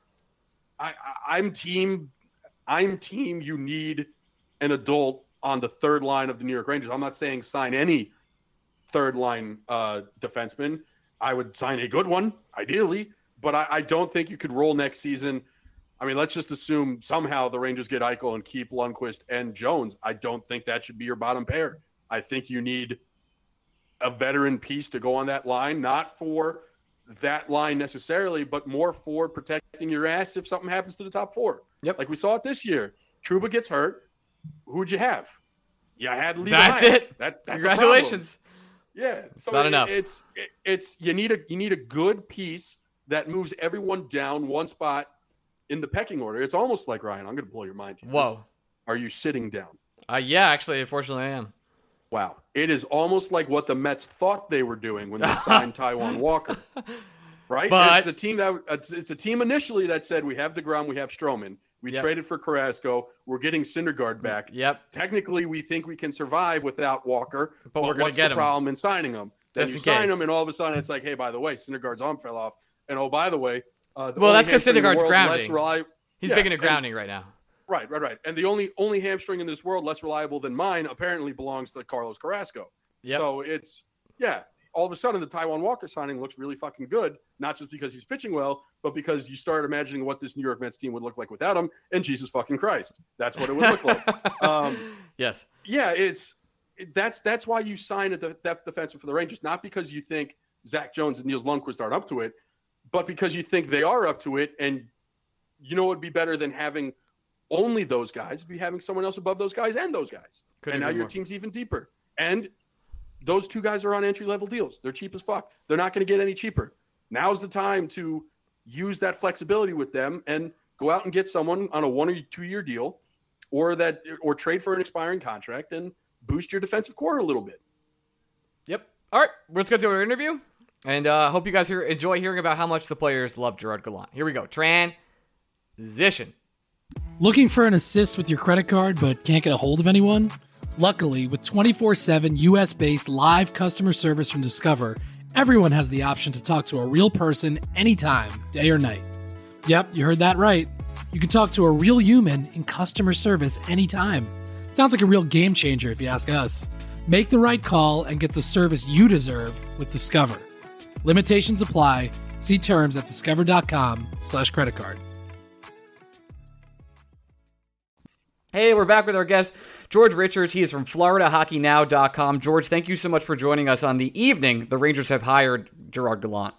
[SPEAKER 3] I, I I'm team I'm team you need an adult on the third line of the New York Rangers. I'm not saying sign any third line uh, defenseman. I would sign a good one, ideally, but I, I don't think you could roll next season. I mean, let's just assume somehow the Rangers get Eichel and keep Lundqvist and Jones. I don't think that should be your bottom pair. I think you need a veteran piece to go on that line, not for that line necessarily, but more for protecting your ass if something happens to the top four.
[SPEAKER 1] Yep.
[SPEAKER 3] Like we saw it this year. Trouba gets hurt. Who'd you have? You had Lee.
[SPEAKER 1] That's
[SPEAKER 3] Lyon.
[SPEAKER 1] it.
[SPEAKER 3] That, that's
[SPEAKER 1] Congratulations.
[SPEAKER 3] A problem. Yeah,
[SPEAKER 1] It's not enough.
[SPEAKER 3] It's it, it's you need a you need a good piece that moves everyone down one spot in the pecking order. It's almost like Ryan. I'm going to blow your mind. here.
[SPEAKER 1] Whoa.
[SPEAKER 3] Are you sitting down?
[SPEAKER 1] Uh, yeah, actually, unfortunately, I am.
[SPEAKER 3] Wow. It is almost like what the Mets thought they were doing when they signed Taijuan Walker. Right?
[SPEAKER 1] But-
[SPEAKER 3] it's a team that it's, it's a team initially that said we have DeGrom, we have Stroman. We
[SPEAKER 1] Yep.
[SPEAKER 3] traded for Carrasco. We're getting Syndergaard back.
[SPEAKER 1] Yep.
[SPEAKER 3] Technically, we think we can survive without Walker,
[SPEAKER 1] But
[SPEAKER 3] but,
[SPEAKER 1] we're gonna
[SPEAKER 3] what's
[SPEAKER 1] get
[SPEAKER 3] the
[SPEAKER 1] him.
[SPEAKER 3] problem in signing him? Then
[SPEAKER 1] Just
[SPEAKER 3] you
[SPEAKER 1] in
[SPEAKER 3] sign
[SPEAKER 1] case.
[SPEAKER 3] him, and all of a sudden it's like, hey, by the way, Syndergaard's arm fell off, and oh, by the way, uh, the
[SPEAKER 1] Well,
[SPEAKER 3] only
[SPEAKER 1] that's 'cause
[SPEAKER 3] hamstring in the
[SPEAKER 1] Syndergaard's
[SPEAKER 3] world less
[SPEAKER 1] grounding.
[SPEAKER 3] reli-
[SPEAKER 1] He's
[SPEAKER 3] Yeah,
[SPEAKER 1] big into
[SPEAKER 3] and-
[SPEAKER 1] grounding right now.
[SPEAKER 3] Right, right, right. And the only only hamstring in this world less reliable than mine apparently belongs to Carlos Carrasco.
[SPEAKER 1] Yep.
[SPEAKER 3] So it's yeah. All of a sudden, the Taijuan Walker signing looks really fucking good, not just because he's pitching well, but because you start imagining what this New York Mets team would look like without him. And Jesus fucking Christ, that's what it would look like. Um,
[SPEAKER 1] yes.
[SPEAKER 3] yeah, it's that's that's why you sign a de- depth defenseman for the Rangers, not because you think Zach Jones and Niels Lundqvist aren't up to it, but because you think they are up to it. And you know what would be better than having only those guys? Be having someone else above those guys and those guys.
[SPEAKER 1] Couldn't
[SPEAKER 3] and now
[SPEAKER 1] agree
[SPEAKER 3] your
[SPEAKER 1] more.
[SPEAKER 3] team's even deeper. And those two guys are on entry level deals. They're cheap as fuck. They're not going to get any cheaper. Now's the time to use that flexibility with them and go out and get someone on a one or two year deal, or that, or trade for an expiring contract and boost your defensive core a little bit.
[SPEAKER 1] Yep. All right, let's get to our interview, and I uh, hope you guys here enjoy hearing about how much the players love Gerard Gallant. Here we go. Transition.
[SPEAKER 4] Looking for an assist with your credit card but can't get a hold of anyone? Luckily, with twenty-four seven U S-based live customer service from Discover, everyone has the option to talk to a real person anytime, day or night. Yep, you heard that right. You can talk to a real human in customer service anytime. Sounds like a real game changer if you ask us. Make the right call and get the service you deserve with Discover. Limitations apply. See terms at discover.com slash credit card.
[SPEAKER 1] Hey, we're back with our guest, George Richards. He is from Florida Hockey Now dot com. George, thank you so much for joining us on the evening the Rangers have hired Gerard Gallant.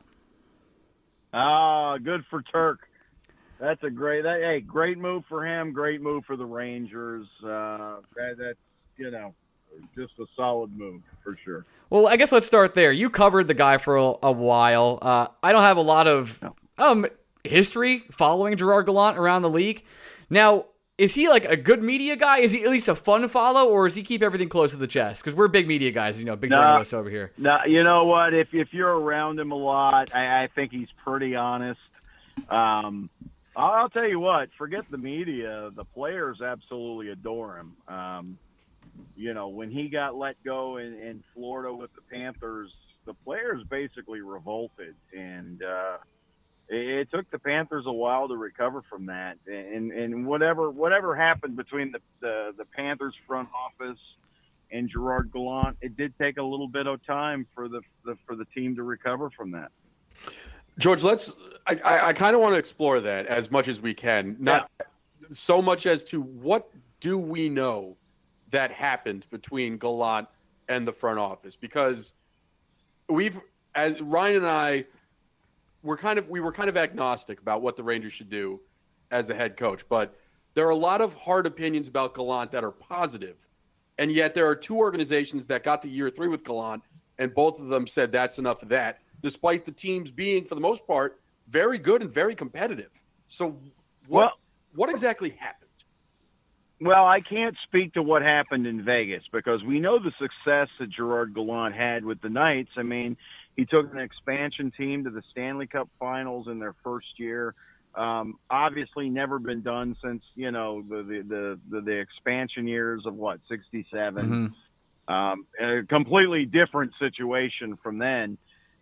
[SPEAKER 5] Ah, good for Turk. That's a great, that, hey, great move for him. Great move for the Rangers. Uh, that, that's, you know, just a solid move for sure.
[SPEAKER 1] Well, I guess let's start there. You covered the guy for a, a while. Uh, I don't have a lot of um, history following Gerard Gallant around the league. Now, is he like a good media guy? Is he at least a fun follow, or does he keep everything close to the chest? Because we're big media guys, you know, big
[SPEAKER 5] No.
[SPEAKER 1] journalists over here.
[SPEAKER 5] Now, you know what? If if you're around him a lot, I, I think he's pretty honest. Um, I'll, I'll tell you what. Forget the media. The players absolutely adore him. Um, you know, when he got let go in, in Florida with the Panthers, the players basically revolted, and uh, it, it took the Panthers a while to recover from that. And and whatever whatever happened between the the, the Panthers front office and Gerard Gallant, it did take a little bit of time for the, the for the team to recover from that.
[SPEAKER 3] George, let's. I, I, I kind of want to explore that as much as we can. Not so much as to what do we know that happened between Gallant and the front office, because we've, as Ryan and I, were kind of we were kind of agnostic about what the Rangers should do as a head coach, but there are a lot of hard opinions about Gallant that are positive, and yet there are two organizations that got to year three with Gallant, and both of them said that's enough of that, despite the teams being, for the most part, very good and very competitive. So what,
[SPEAKER 5] Well-
[SPEAKER 3] what exactly happened?
[SPEAKER 5] Well, I can't speak to what happened in Vegas because we know the success that Gerard Gallant had with the Knights. I mean, he took an expansion team to the Stanley Cup Finals in their first year. Um, obviously, never been done since, you know, the the the, the, the expansion years of what, sixty-seven.
[SPEAKER 1] Mhm.
[SPEAKER 5] Um, a completely different situation from then.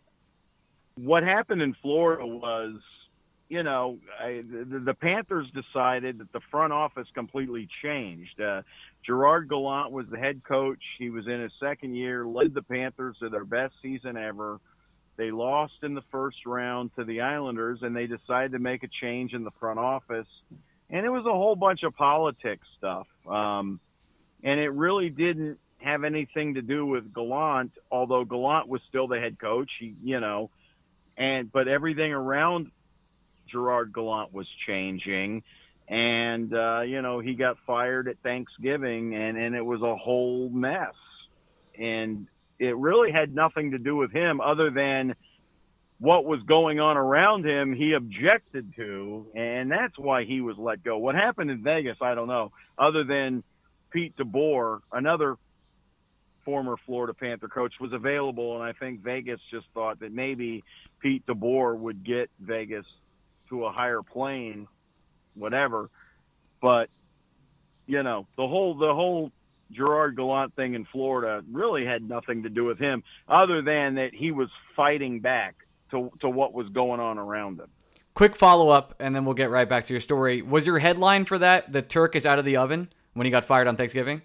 [SPEAKER 5] What happened in Florida was, you know, I, the, the Panthers decided that the front office completely changed. Uh, Gerard Gallant was the head coach. He was in his second year, led the Panthers to their best season ever. They lost in the first round to the Islanders, and they decided to make a change in the front office. And it was a whole bunch of politics stuff. Um, and it really didn't have anything to do with Gallant, although Gallant was still the head coach. He, you know, and but everything around Gerard Gallant was changing, and uh, you know, he got fired at Thanksgiving, and, and it was a whole mess. And it really had nothing to do with him other than what was going on around him he objected to, and that's why he was let go. What happened in Vegas, I don't know, other than Pete DeBoer, another former Florida Panther coach, was available, and I think Vegas just thought that maybe Pete DeBoer would get Vegas to a higher plane, whatever. But, you know, the whole the whole Gerard Gallant thing in Florida really had nothing to do with him, other than that he was fighting back to to what was going on around him.
[SPEAKER 1] Quick follow-up, and then we'll get right back to your story. Was your headline for that, "The Turk is out of the oven," when he got fired on Thanksgiving?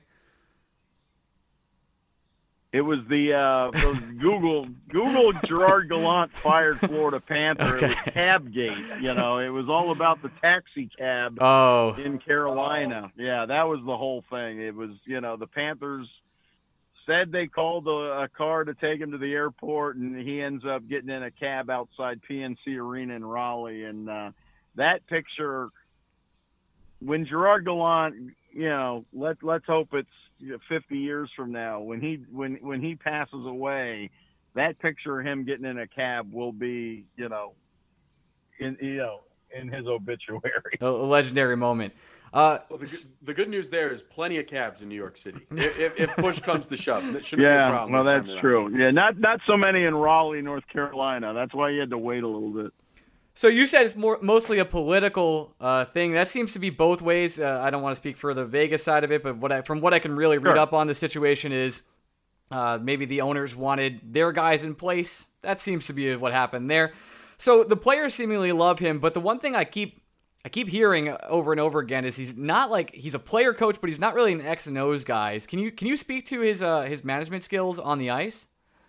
[SPEAKER 5] It was the uh, those Google Google Gerard Gallant fired Florida Panther.
[SPEAKER 1] Okay.
[SPEAKER 5] It was Cabgate. You know, it was all about the taxi cab
[SPEAKER 1] Oh.
[SPEAKER 5] in Carolina. Yeah, that was the whole thing. It was, you know, the Panthers said they called a, a car to take him to the airport, and he ends up getting in a cab outside P N C Arena in Raleigh. And uh, that picture, when Gerard Gallant, you know, let let's hope it's fifty years from now, when he when when he passes away, that picture of him getting in a cab will be, you know, in you know in his obituary.
[SPEAKER 1] A legendary moment. Uh,
[SPEAKER 3] well, the, good, the good news there is plenty of cabs in New York City. If, if, if push comes to shove, it shouldn't
[SPEAKER 5] yeah,
[SPEAKER 3] be a problem.
[SPEAKER 5] well,
[SPEAKER 3] this
[SPEAKER 5] that's
[SPEAKER 3] time
[SPEAKER 5] true.
[SPEAKER 3] around.
[SPEAKER 5] Yeah, not not so many in Raleigh, North Carolina. That's why you had to wait a little bit.
[SPEAKER 1] So you said it's more mostly a political uh, thing. That seems to be both ways. Uh, I don't want to speak for the Vegas side of it, but what I, from what I can really read
[SPEAKER 5] Sure.
[SPEAKER 1] up on the situation is uh, maybe the owners wanted their guys in place. That seems to be what happened there. So the players seemingly love him, but the one thing I keep I keep hearing over and over again is he's not like he's a player coach, but he's not really an X and O's guys. Can you can you speak to his uh, his management skills on the ice?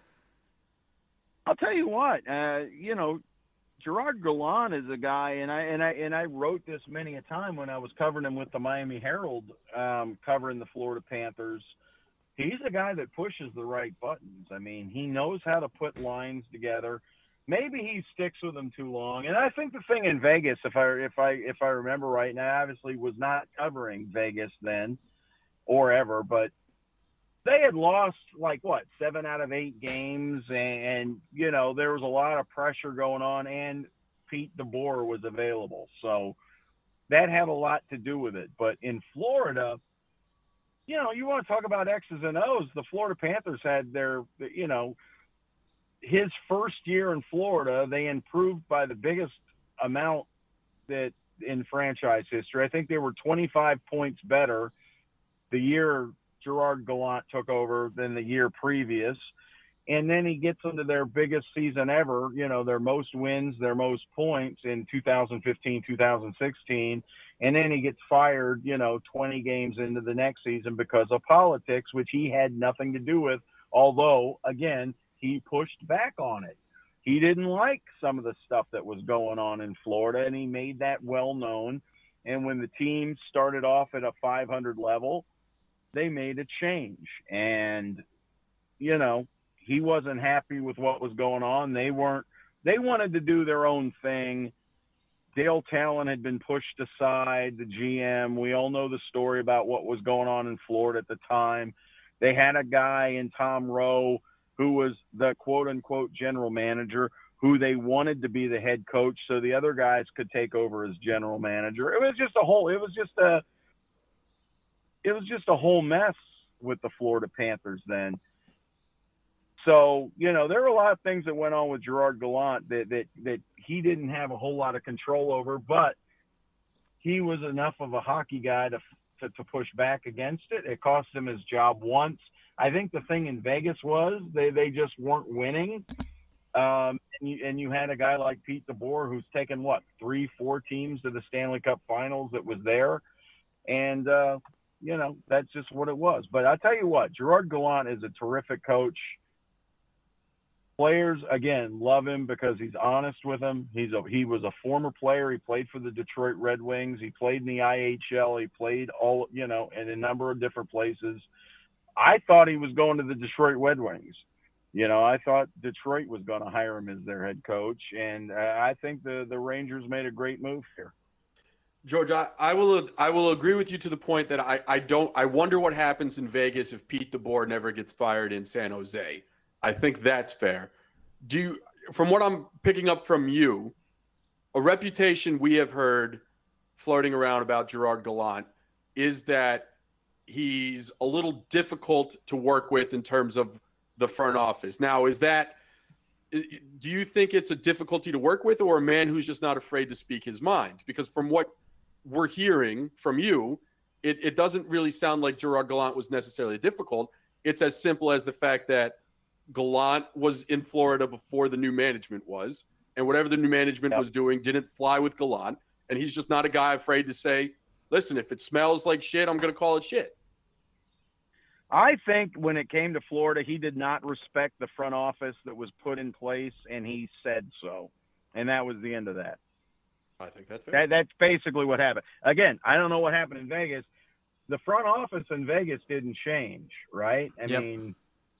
[SPEAKER 5] I'll tell you what, uh, you know, Gerard Gallant is a guy, and I and I and I wrote this many a time when I was covering him with the Miami Herald, um, covering the Florida Panthers. He's a guy that pushes the right buttons. I mean, he knows how to put lines together. Maybe he sticks with them too long. And I think the thing in Vegas, if I if I if I remember right, and I obviously was not covering Vegas then or ever, but they had lost like what seven out of eight games, and, and you know there was a lot of pressure going on, and Pete DeBoer was available, so that had a lot to do with it. But in Florida, you know, you want to talk about X's and O's. The Florida Panthers had their, you know, his first year in Florida, they improved by the biggest amount that in franchise history. I think they were twenty-five points better the year Gerard Gallant took over than the year previous. And then he gets into their biggest season ever, you know, their most wins, their most points in two thousand fifteen, two thousand sixteen. And then he gets fired, you know, twenty games into the next season because of politics, which he had nothing to do with. Although, again, he pushed back on it. He didn't like some of the stuff that was going on in Florida, and he made that well known. And when the team started off at a five hundred level, they made a change. And, you know, he wasn't happy with what was going on. They weren't, they wanted to do their own thing. Dale Talon had been pushed aside, the G M. We all know the story about what was going on in Florida at the time. They had a guy in Tom Rowe who was the quote unquote general manager, who they wanted to be the head coach so the other guys could take over as general manager. It was just a whole, it was just a, it was just a whole mess with the Florida Panthers then. So, you know, there were a lot of things that went on with Gerard Gallant that, that, that he didn't have a whole lot of control over, but he was enough of a hockey guy to, to, to push back against it. It cost him his job once. I think the thing in Vegas was they, they just weren't winning. Um, and, you, and you had a guy like Pete DeBoer who's taken, what, three, four teams to the Stanley Cup Finals that was there. And, uh, you know, that's just what it was. But I'll tell you what, Gerard Gallant is a terrific coach. Players, again, love him because he's honest with them. He's a, he was a former player. He played for the Detroit Red Wings. He played in the I H L. He played all, you know, in a number of different places. I thought he was going to the Detroit Red Wings. You know, I thought Detroit was going to hire him as their head coach. And uh, I think the, the Rangers made a great move here.
[SPEAKER 3] George, I, I will I will agree with you to the point that I, I don't I wonder what happens in Vegas if Pete DeBoer never gets fired in San Jose. I think that's fair. Do you, from what I'm picking up from you, a reputation we have heard floating around about Gerard Gallant is that he's a little difficult to work with in terms of the front office. Now, is that, do you think it's a difficulty to work with or a man who's just not afraid to speak his mind? Because from what we're hearing from you, it, it doesn't really sound like Gerard Gallant was necessarily difficult. It's as simple as the fact that Gallant was in Florida before the new management was, and whatever the new management yep. was doing didn't fly with Gallant, and he's just not a guy afraid to say, listen, if it smells like shit, I'm going to call it shit.
[SPEAKER 5] I think when it came to Florida, he did not respect the front office that was put in place, and he said so. And that was the end of that.
[SPEAKER 3] I think that's fair.
[SPEAKER 5] That, that's basically what happened. Again, I don't know what happened in Vegas. The front office in Vegas didn't change, right? I yep. mean,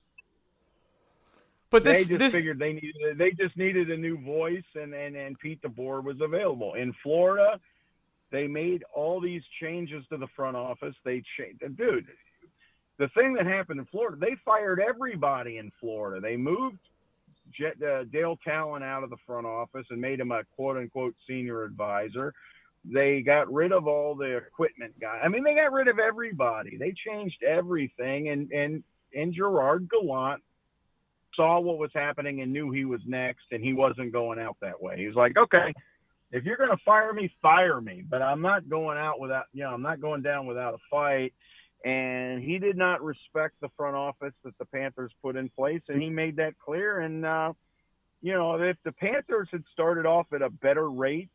[SPEAKER 5] but this, they just this... figured they needed they just needed a new voice, and, and, and Pete DeBoer was available. In Florida, they made all these changes to the front office. They changed, dude. The thing that happened in Florida, they fired everybody in Florida. They moved Jet, uh, Dale Talon out of the front office and made him a quote-unquote senior advisor. They got rid of all the equipment guys. I mean, they got rid of everybody. They changed everything, and, and, and Gerard Gallant saw what was happening and knew he was next, and he wasn't going out that way. He was like, okay, if you're going to fire me, fire me, but I'm not going out without, you know, I'm not going down without a fight. And he did not respect the front office that the Panthers put in place, and he made that clear. And, uh, you know, if the Panthers had started off at a better rate,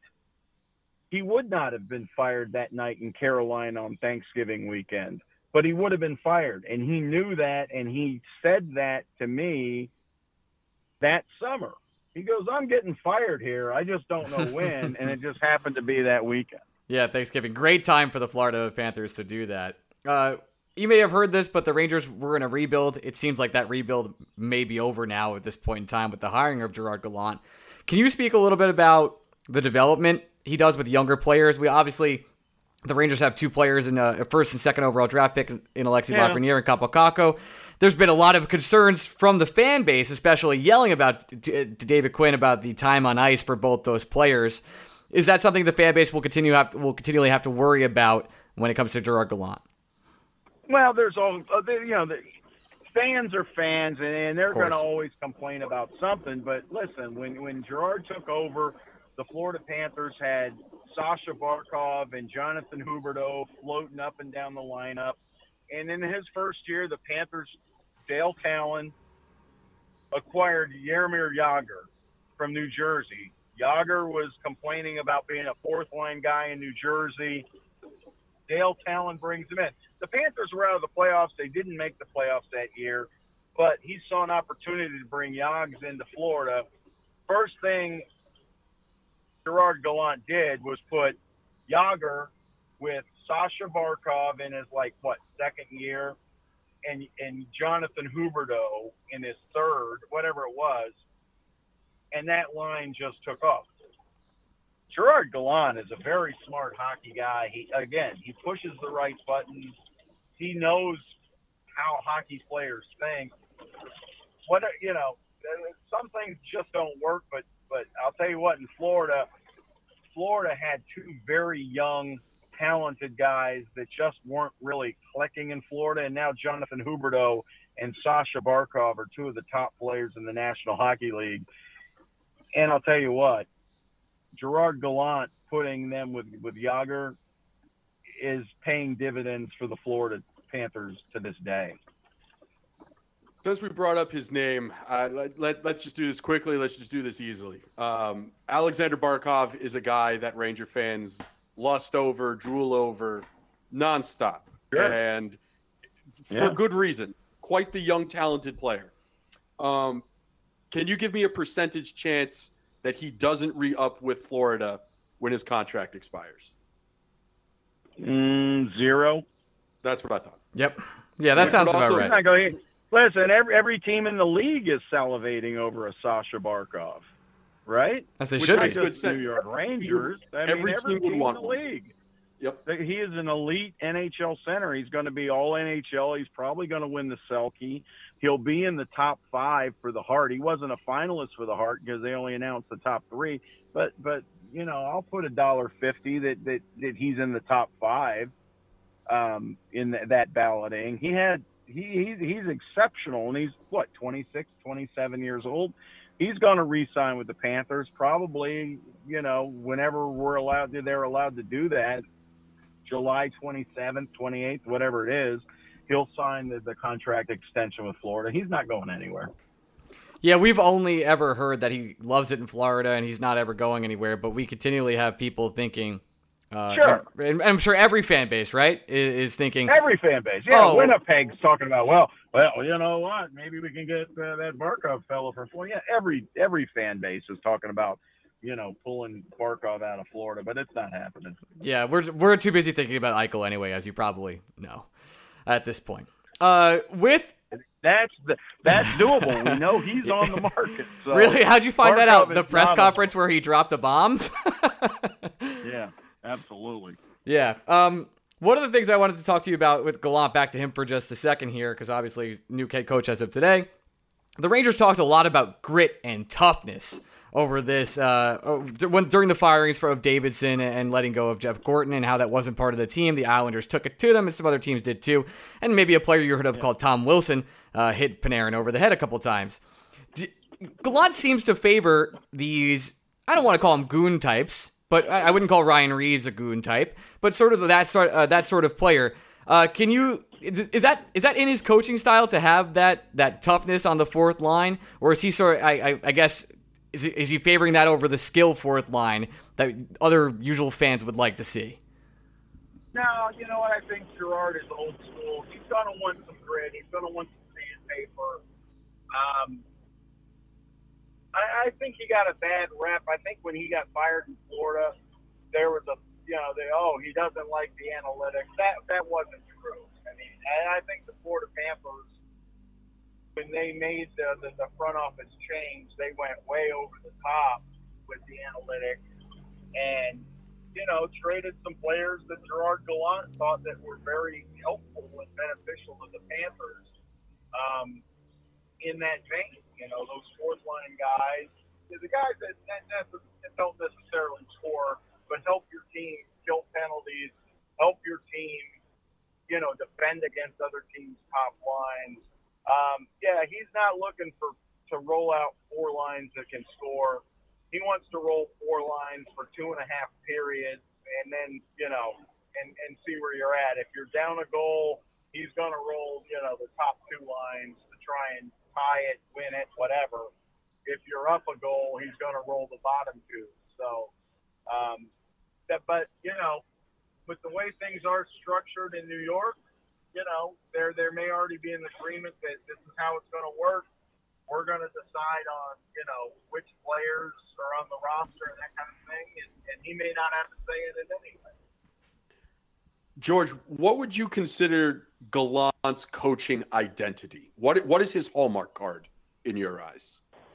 [SPEAKER 5] he would not have been fired that night in Carolina on Thanksgiving weekend. But he would have been fired, and he knew that, and he said that to me that summer. He goes, I'm getting fired here. I just don't know when, and it just happened to be that weekend.
[SPEAKER 1] Yeah, Thanksgiving. Great time for the Florida Panthers to do that. Uh, you may have heard this, but the Rangers were in a rebuild. It seems like that rebuild may be over now at this point in time with the hiring of Gerard Gallant. Can you speak a little bit about the development he does with younger players? We obviously, the Rangers have two players in a first and second overall draft pick in Alexis yeah. Lafreniere and Kaapo Kakko. There's been a lot of concerns from the fan base, especially yelling about to David Quinn about the time on ice for both those players. Is that something the fan base will continue have will continually have to worry about when it comes to Gerard Gallant?
[SPEAKER 5] Well, there's all, you know, the fans are fans, and they're going to always complain about something. But listen, when, when Gerard took over, the Florida Panthers had Sasha Barkov and Jonathan Huberdeau floating up and down the lineup. And in his first year, the Panthers, Dale Talon, acquired Jaromir Jagr from New Jersey. Jagr was complaining about being a fourth-line guy in New Jersey. Dale Talon brings him in. The Panthers were out of the playoffs. They didn't make the playoffs that year, but he saw an opportunity to bring Yogs into Florida. First thing Gerard Gallant did was put Jagr with Sasha Barkov in his, like, what, second year, and and Jonathan Huberdeau in his third, whatever it was, and that line just took off. Gerard Gallant is a very smart hockey guy. He, again, he pushes the right buttons. He knows how hockey players think. What, you know, some things just don't work, but, but I'll tell you what, in Florida, Florida had two very young, talented guys that just weren't really clicking in Florida, and now Jonathan Huberdeau and Sasha Barkov are two of the top players in the National Hockey League. And I'll tell you what, Gerard Gallant putting them with, with Jagr is paying dividends for the Florida Panthers to this day.
[SPEAKER 3] Since we brought up his name, uh, let, let, let's just do this quickly. Let's just do this easily. Um, Alexander Barkov is a guy that Ranger fans lust over, drool over, nonstop.
[SPEAKER 5] Sure.
[SPEAKER 3] And for
[SPEAKER 5] yeah.
[SPEAKER 3] good reason. Quite the young, talented player. Um, can you give me a percentage chance that he doesn't re-up with Florida when his contract expires?
[SPEAKER 5] Mm, zero.
[SPEAKER 3] That's what I thought.
[SPEAKER 1] Yep. Yeah, that sounds about
[SPEAKER 3] also,
[SPEAKER 1] right.
[SPEAKER 5] Not going, listen, every every team in the league is salivating over a Sasha Barkov, right?
[SPEAKER 1] As they
[SPEAKER 3] Which
[SPEAKER 1] should
[SPEAKER 3] makes
[SPEAKER 1] be.
[SPEAKER 3] good sense.
[SPEAKER 5] New York Rangers. I
[SPEAKER 3] every,
[SPEAKER 5] mean, every
[SPEAKER 3] team would
[SPEAKER 5] team
[SPEAKER 3] want
[SPEAKER 5] in the
[SPEAKER 3] one.
[SPEAKER 5] league.
[SPEAKER 3] Yep.
[SPEAKER 5] He is an elite N H L center. He's going to be all N H L. He's probably going to win the Selke. He'll be in the top five for the Hart. He wasn't a finalist for the Hart because they only announced the top three. But, but you know, I'll put a dollar fifty that, that, that he's in the top five um, in the, that balloting. He had he, he's, he's exceptional, and he's, what, twenty-six, twenty-seven years old. He's going to re-sign with the Panthers probably, you know, whenever we're allowed to, they're allowed to do that July twenty-seventh, twenty-eighth, whatever it is, he'll sign the, the contract extension with Florida. He's not going anywhere.
[SPEAKER 1] Yeah, we've only ever heard that he loves it in Florida and he's not ever going anywhere, but we continually have people thinking, uh,
[SPEAKER 5] sure.
[SPEAKER 1] and, and I'm sure every fan base, right, is, is thinking.
[SPEAKER 5] Every fan base. Yeah,
[SPEAKER 1] oh,
[SPEAKER 5] Winnipeg's talking about, well, well, you know what, maybe we can get uh, that Barkov fellow from Florida. Yeah, every, every fan base is talking about, you know, pulling Barkov out of Florida, but it's not happening.
[SPEAKER 1] Yeah, we're, we're too busy thinking about Eichel anyway, as you probably know at this point. Uh, with...
[SPEAKER 5] That's the, that's doable. We know he's on the market. So
[SPEAKER 1] really? How'd you find
[SPEAKER 5] Barkov
[SPEAKER 1] that out? The press
[SPEAKER 5] a,
[SPEAKER 1] conference where he dropped a bomb?
[SPEAKER 5] Yeah, absolutely.
[SPEAKER 1] Yeah. Um, one of the things I wanted to talk to you about with Gallant, back to him for just a second here, because obviously new head coach as of today. The Rangers talked a lot about grit and toughness over this uh, when during the firings for of Davidson and letting go of Jeff Gorton, and how that wasn't part of the team. The Islanders took it to them, and some other teams did too. And maybe a player you heard of yeah. called Tom Wilson uh, hit Panarin over the head a couple times. D- Gallant seems to favor these, I don't want to call them goon types, but I, I wouldn't call Ryan Reeves a goon type, but sort of that sort uh, that sort of player. Uh, can you is, is that is that in his coaching style to have that that toughness on the fourth line, or is he sort of, I, I, I guess is he, is he favoring that over the skill fourth line that other usual fans would like to see?
[SPEAKER 5] No, you know what, I think Gerard is old school. He's gonna want some grit. He's gonna want some sandpaper. Um, I, I think he got a bad rep. I think when he got fired in Florida, there was a, you know, they, oh, he doesn't like the analytics. That that wasn't true. I mean, I, I think the Florida Panthers, when they made the, the, the front office change, they went way over the top with the analytics and, you know, traded some players that Gerard Gallant thought that were very helpful and beneficial to the Panthers um, in that vein. You know, those fourth line guys, the guys that, that, that don't necessarily score, but help your team kill penalties, help your team, you know, defend against other teams' top lines. Um, yeah, he's not looking for to roll out four lines that can score. He wants to roll four lines for two and a half periods, and then, you know, and, and see where you're at. If you're down a goal, he's going to roll, you know, the top two lines to try and tie it, win it, whatever. If you're up a goal, he's going to roll the bottom two. So, um, that, but, you know, with the way things are structured in New York, you know, there there may already be an agreement that this is how it's going to work. We're going to decide on, you know, which players are on the roster and that kind of thing, and, and he may not have to say it in anyway.
[SPEAKER 3] George, what would you consider Gallant's coaching identity? What what is his hallmark card in your eyes?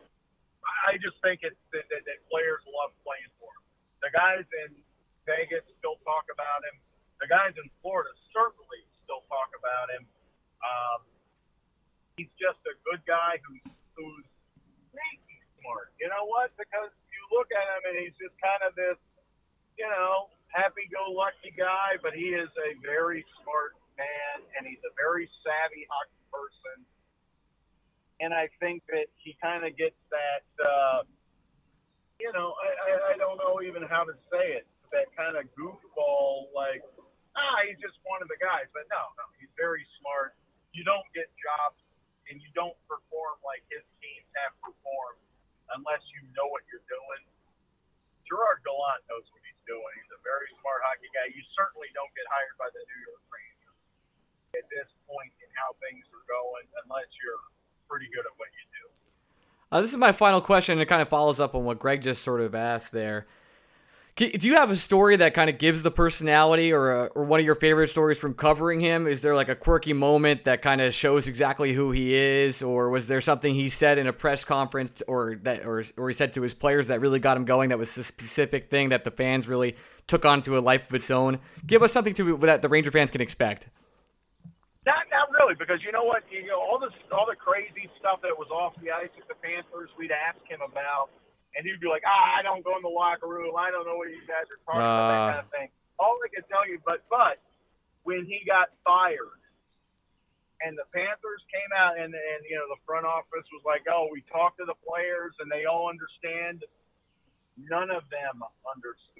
[SPEAKER 5] I just think it's that, that, that players love playing for him. The guys in Vegas still talk about him. The guys in Florida certainly still talk about him. Um, he's just a good guy who's who's sneaky smart. You know what? Because you look at him and he's just kind of this, you know, happy-go-lucky guy, but he is a very smart man, and he's a very savvy hockey person. And I think that he kind of gets that, uh, you know, I, I, I don't know even how to say it, that kind of goofball, like, ah, he's just one of the guys. But no, no, he's very smart. You don't get jobs and you don't perform like his teams have performed unless you know what you're doing. Gerard Gallant knows what he's doing. He's a very smart hockey guy. You certainly don't get hired by the New York Rangers at this point in how things are going unless you're pretty good at what you do.
[SPEAKER 1] Uh, this is my final question. It kind of follows up on what Greg just sort of asked there. Do you have a story that kind of gives the personality, or a, or one of your favorite stories from covering him? Is there like a quirky moment that kind of shows exactly who he is, or was there something he said in a press conference, or that, or or he said to his players that really got him going? That was a specific thing that the fans really took onto a life of its own. Give us something to that the Ranger fans can expect.
[SPEAKER 5] Not not really, because you know what, you know all this all the crazy stuff that was off the ice with the Panthers, we'd ask him about. And he'd be like, ah, I don't go in the locker room. I don't know what you guys are talking uh, about, that kind of thing. All I can tell you, but but when he got fired and the Panthers came out and, and, you know, the front office was like, oh, we talked to the players and they all understand, none of them understood.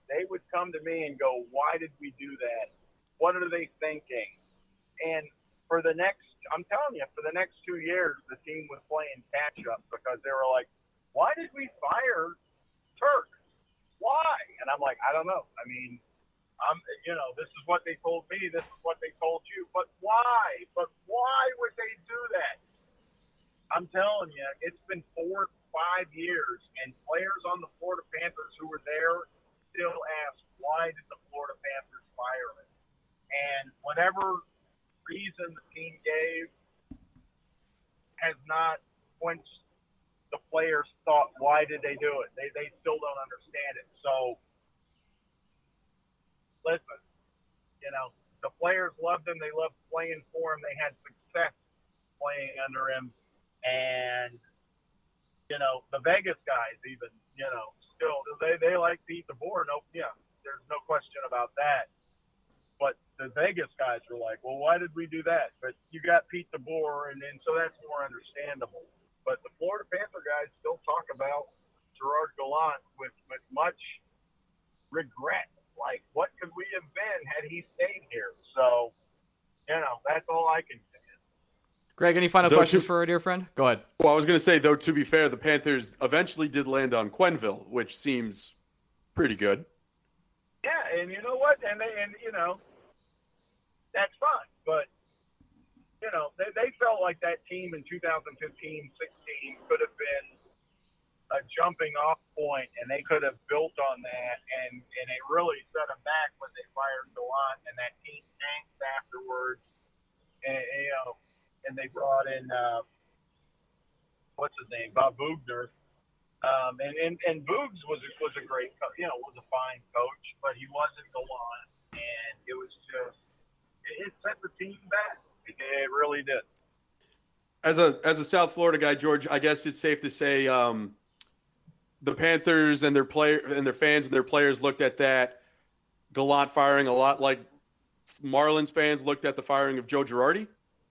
[SPEAKER 5] they would come to me and go, why did we do that? What are they thinking? And for the next, I'm telling you, for the next two years, the team was playing catch up because they were like, why did we fire Turk? Why? And I'm like, I don't know. I mean, I'm, you know, this is what they told me. This is what they told you. But why? But why would they do that? I'm telling you, it's been four, five years, and players on the Florida Panthers who were there still ask, why did the Florida Panthers fire him? And whatever reason the team gave has not quenched the players' thought, why did they do it? They they still don't understand it. So, listen, you know, the players loved him. They loved playing for him. They had success playing under him. And, you know, the Vegas guys even, you know, still, they, they like Pete DeBoer. No, yeah, there's no question about that. But the Vegas guys were like, well, why did we do that? But you got Pete DeBoer, and then so that's more understandable. But the Florida Panther guys still talk about Gerard Gallant with, with much regret. Like, what could we have been had he stayed here? So, you know, that's all I can say.
[SPEAKER 1] Greg, any final
[SPEAKER 3] Though
[SPEAKER 1] questions
[SPEAKER 3] to,
[SPEAKER 1] for our dear friend? Go ahead.
[SPEAKER 3] Well, I was going to say, though, to be fair, the Panthers eventually did land on Quenneville, which seems pretty good.
[SPEAKER 5] Yeah, and you know what? And, they, and you know, that's fine. But, you know, they, they felt like that team in two thousand fifteen sixteen could have been a jumping off point, and they could have built on that, and, and it really set them back when they fired Gallant, and that team tanked afterwards. And, you know, and they brought in, uh, what's his name, Bob Bugner. Um, and, and, and Boogs was, was a great coach, you know, was a fine coach, but he wasn't Gallant, and it was just, it, it set the team back. It really did.
[SPEAKER 3] As a as a South Florida guy, George, I guess it's safe to say um, the Panthers and their player and their fans and their players looked at that Gallant firing a lot like Marlins fans looked at the firing of Joe Girardi.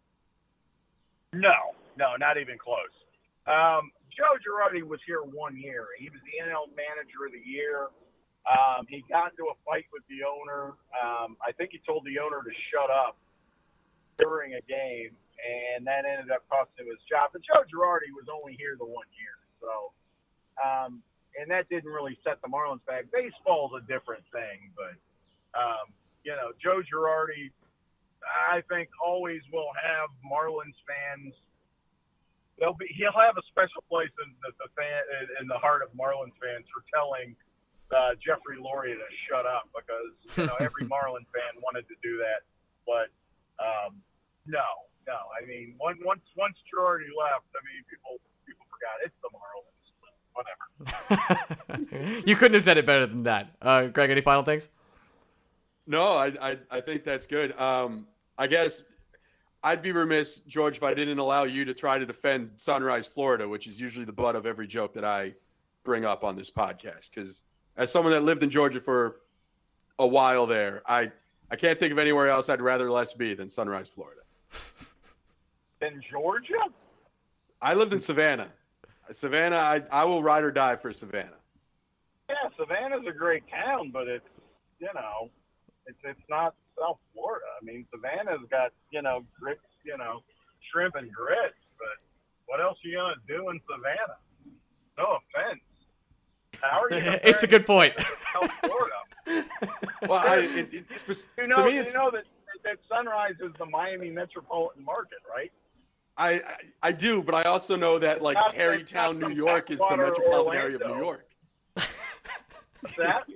[SPEAKER 5] No, no, not even close. Um, Joe Girardi was here one year. He was the N L Manager of the Year. Um, he got into a fight with the owner. Um, I think he told the owner to shut up during a game, and that ended up costing him his job. But Joe Girardi was only here the one year, so um, and that didn't really set the Marlins back. Baseball's a different thing, but um, you know, Joe Girardi, I think, always will have Marlins fans. They'll be he'll have a special place in the, the fan in the heart of Marlins fans for telling uh, Jeffrey Loria to shut up, because you know every Marlins fan wanted to do that, but. Um, no, no. I mean, once once once Girardi left, I mean, people people forgot it's the Marlins. Whatever.
[SPEAKER 1] You couldn't have said it better than that. Uh, Greg, any final things?
[SPEAKER 3] No, I I, I think that's good. Um, I guess I'd be remiss, George, if I didn't allow you to try to defend Sunrise, Florida, which is usually the butt of every joke that I bring up on this podcast. Because as someone that lived in Georgia for a while there, I. I can't think of anywhere else I'd rather less be than Sunrise, Florida.
[SPEAKER 5] In Georgia?
[SPEAKER 3] I lived in Savannah. Savannah, I, I will ride or die for Savannah.
[SPEAKER 5] Yeah, Savannah's a great town, but it's, you know, it's it's not South Florida. I mean, Savannah's got, you know, grits, you know, shrimp and grits, but what else are you going to do in Savannah? No offense. How are you
[SPEAKER 1] It's a good point.
[SPEAKER 5] South Florida.
[SPEAKER 3] Well, I, it, it, it's,
[SPEAKER 5] you know,
[SPEAKER 3] to me, it's,
[SPEAKER 5] you know that, that Sunrise is the Miami metropolitan market, right?
[SPEAKER 3] I, I I do, but I also know that like
[SPEAKER 5] Not-
[SPEAKER 3] Tarrytown,
[SPEAKER 5] not
[SPEAKER 3] New York, is the
[SPEAKER 5] Backwater,
[SPEAKER 3] metropolitan area of
[SPEAKER 5] Orlando.
[SPEAKER 3] New York.
[SPEAKER 5] What's that?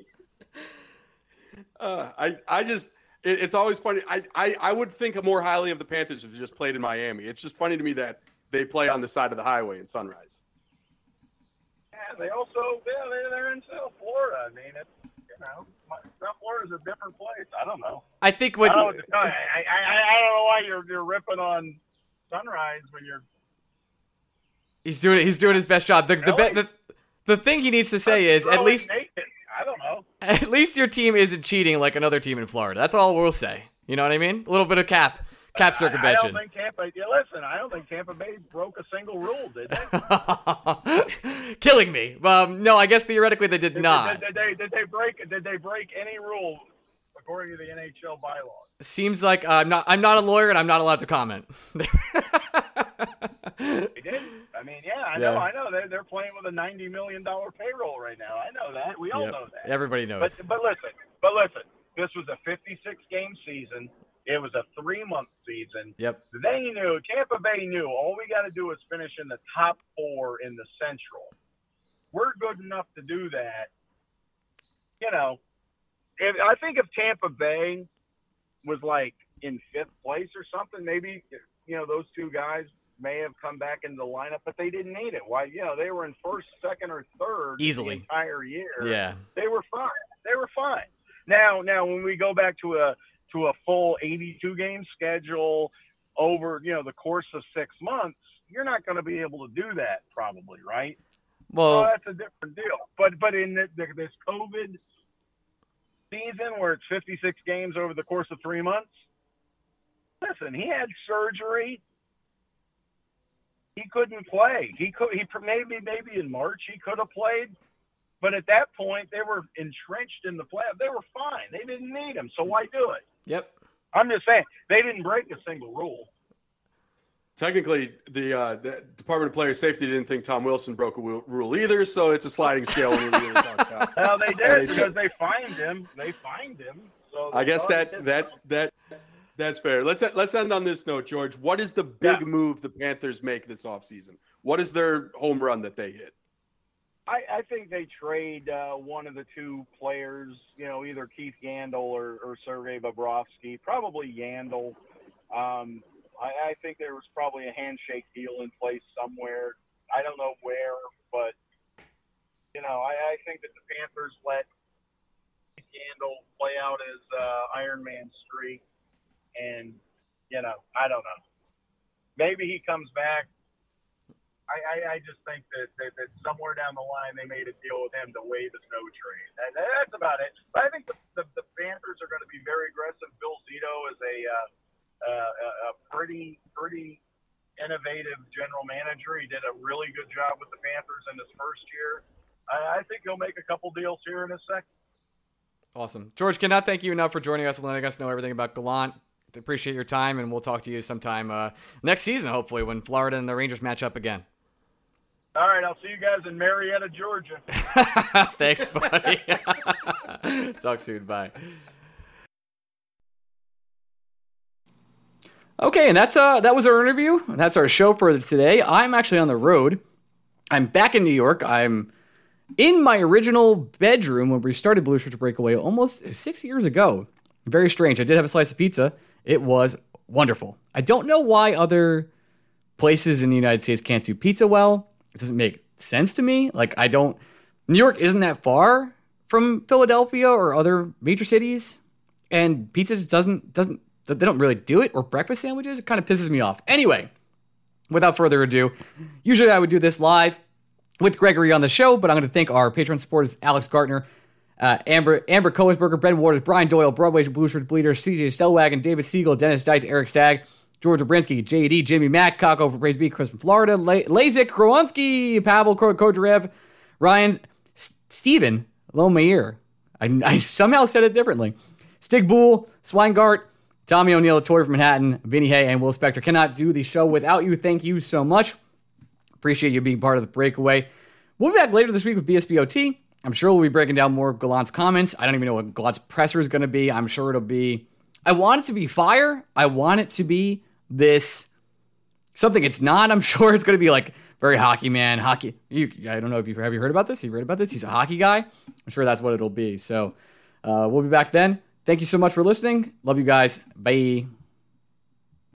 [SPEAKER 3] Uh, I I just it, it's always funny. I, I I would think more highly of the Panthers if they just played in Miami. It's just funny to me that they play on the side of the highway in Sunrise.
[SPEAKER 5] Yeah, they also yeah, they, they're in South Florida. I mean, it's, you know, South Florida's a different place. I don't know.
[SPEAKER 1] I think what
[SPEAKER 5] I don't know what to tell you. I, I, I don't know why you're you're ripping on Sunrise when you're.
[SPEAKER 1] he's doing he's doing his best job. The the,
[SPEAKER 5] Really?
[SPEAKER 1] the, the thing he needs to say is at
[SPEAKER 5] Throwing
[SPEAKER 1] least
[SPEAKER 5] naked. I don't know.
[SPEAKER 1] at least your team isn't cheating like another team in Florida. That's all we'll say. You know what I mean? A little bit of cap Cap
[SPEAKER 5] I,
[SPEAKER 1] circumvention.
[SPEAKER 5] I don't think Tampa. Yeah, listen, I don't think Tampa Bay broke a single rule, did they?
[SPEAKER 1] Killing me. Um, no, I guess theoretically they did,
[SPEAKER 5] did
[SPEAKER 1] not.
[SPEAKER 5] Did, did, they? Did they break? Did they break any rule according to the N H L bylaws?
[SPEAKER 1] Seems like uh, I'm not. I'm not a lawyer, and I'm not allowed to comment.
[SPEAKER 5] They did. I mean, yeah, I
[SPEAKER 1] Yeah.
[SPEAKER 5] know. I know. They're they're playing with a ninety million dollar payroll right now. I know that. We all
[SPEAKER 1] Yep.
[SPEAKER 5] know that.
[SPEAKER 1] Everybody knows.
[SPEAKER 5] But but listen, but listen. This was a fifty-six game season. It was a three month season.
[SPEAKER 1] Yep.
[SPEAKER 5] They knew, Tampa Bay knew, all we got to do is finish in the top four in the Central. We're good enough to do that. You know, if, I think if Tampa Bay was like in fifth place or something, maybe, you know, those two guys may have come back into the lineup, but they didn't need it. Why? You know, they were in first, second, or third
[SPEAKER 1] Easily.
[SPEAKER 5] the entire year.
[SPEAKER 1] Yeah.
[SPEAKER 5] They were fine. They were fine. Now, now when we go back to a to a full eighty-two game schedule over, you know, the course of six months, you're not going to be able to do that probably, right?
[SPEAKER 1] Well,
[SPEAKER 5] So that's a different deal. But but in the, the, this COVID season where it's fifty-six games over the course of three months, listen, he had surgery. He couldn't play. He could. He maybe maybe in March he could have played. But at that point, they were entrenched in the playoff. They were fine. They didn't need him, so why do it?
[SPEAKER 1] yep.
[SPEAKER 5] I'm just saying, they didn't break a single rule.
[SPEAKER 3] Technically, the, uh, the Department of Player Safety didn't think Tom Wilson broke a wu- rule either, so it's a sliding scale when you really talk about.
[SPEAKER 5] Well, they
[SPEAKER 3] Yeah, they
[SPEAKER 5] did because they fined him. They fined him. So
[SPEAKER 3] I guess
[SPEAKER 5] they
[SPEAKER 3] that
[SPEAKER 5] did
[SPEAKER 3] that
[SPEAKER 5] something.
[SPEAKER 3] that that's fair. Let's let's end on this note, George. What is the big
[SPEAKER 5] Yeah.
[SPEAKER 3] move the Panthers make this offseason? What is their home run that they hit?
[SPEAKER 5] I, I think they trade uh, one of the two players, you know, either Keith Yandel or, or Sergei Bobrovsky, probably Yandel. Um, I, I think there was probably a handshake deal in place somewhere. I don't know where, but, you know, I, I think that the Panthers let Keith Yandel play out his uh, Iron Man streak. And, you know, I don't know. Maybe he comes back. I, I, I just think that, that, that somewhere down the line they made a deal with him to waive his no trade. That, that's about it. But I think the, the, the Panthers are going to be very aggressive. Bill Zito is a, uh, uh, a pretty pretty innovative general manager. He did a really good job with the Panthers in his first year. I, I think he'll make a couple deals here in a second.
[SPEAKER 1] Awesome. George, cannot thank you enough for joining us and letting us know everything about Gallant. Appreciate your time, and we'll talk to you sometime uh, next season, hopefully, when Florida and the Rangers match up again.
[SPEAKER 5] All right, I'll see you guys in Marietta, Georgia.
[SPEAKER 1] Thanks, buddy. Talk soon. Bye. Okay, and that's uh that was our interview. That's our show for today. I'm actually on the road. I'm back in New York. I'm in my original bedroom when we started Blue Shirts Breakaway almost six years ago. Very strange. I did have a slice of pizza. It was wonderful. I don't know why other places in the United States can't do pizza well. It doesn't make sense to me. Like, I don't... New York isn't that far from Philadelphia or other major cities, and pizza just doesn't... doesn't they don't really do it, or breakfast sandwiches. It kind of pisses me off. Anyway, without further ado, usually I would do this live with Gregory on the show, but I'm going to thank our Patreon supporters, Alex Gartner, uh, Amber Amber Coesberger, Ben Waters, Brian Doyle, Broadway Blue Shirt Bleeder, C J Stellwagen, David Siegel, Dennis Dice, Eric Stagg, George Obrinsky, J D, Jimmy Mack, Kako for Praise Be, Chris from Florida, La- Lazik, Krowonski, Pavel Kodarev, Ryan, S- Steven Lomayer. I, I somehow said it differently. Stig Bull, Swingart, Tommy O'Neill, Tori from Manhattan, Vinny Hay, and Will Spector. Cannot do the show without you. Thank you so much. Appreciate you being part of the breakaway. We'll be back later this week with B S B O T. I'm sure we'll be breaking down more of Gallant's comments. I don't even know what Gallant's presser is going to be. I'm sure it'll be... I want it to be fire. I want it to be this... something it's not. I'm sure it's going to be like very hockey man. Hockey... You, I don't know if you've... Have you heard about this? Have you read about this? He's a hockey guy. I'm sure that's what it'll be. So uh, we'll be back then. Thank you so much for listening. Love you guys. Bye.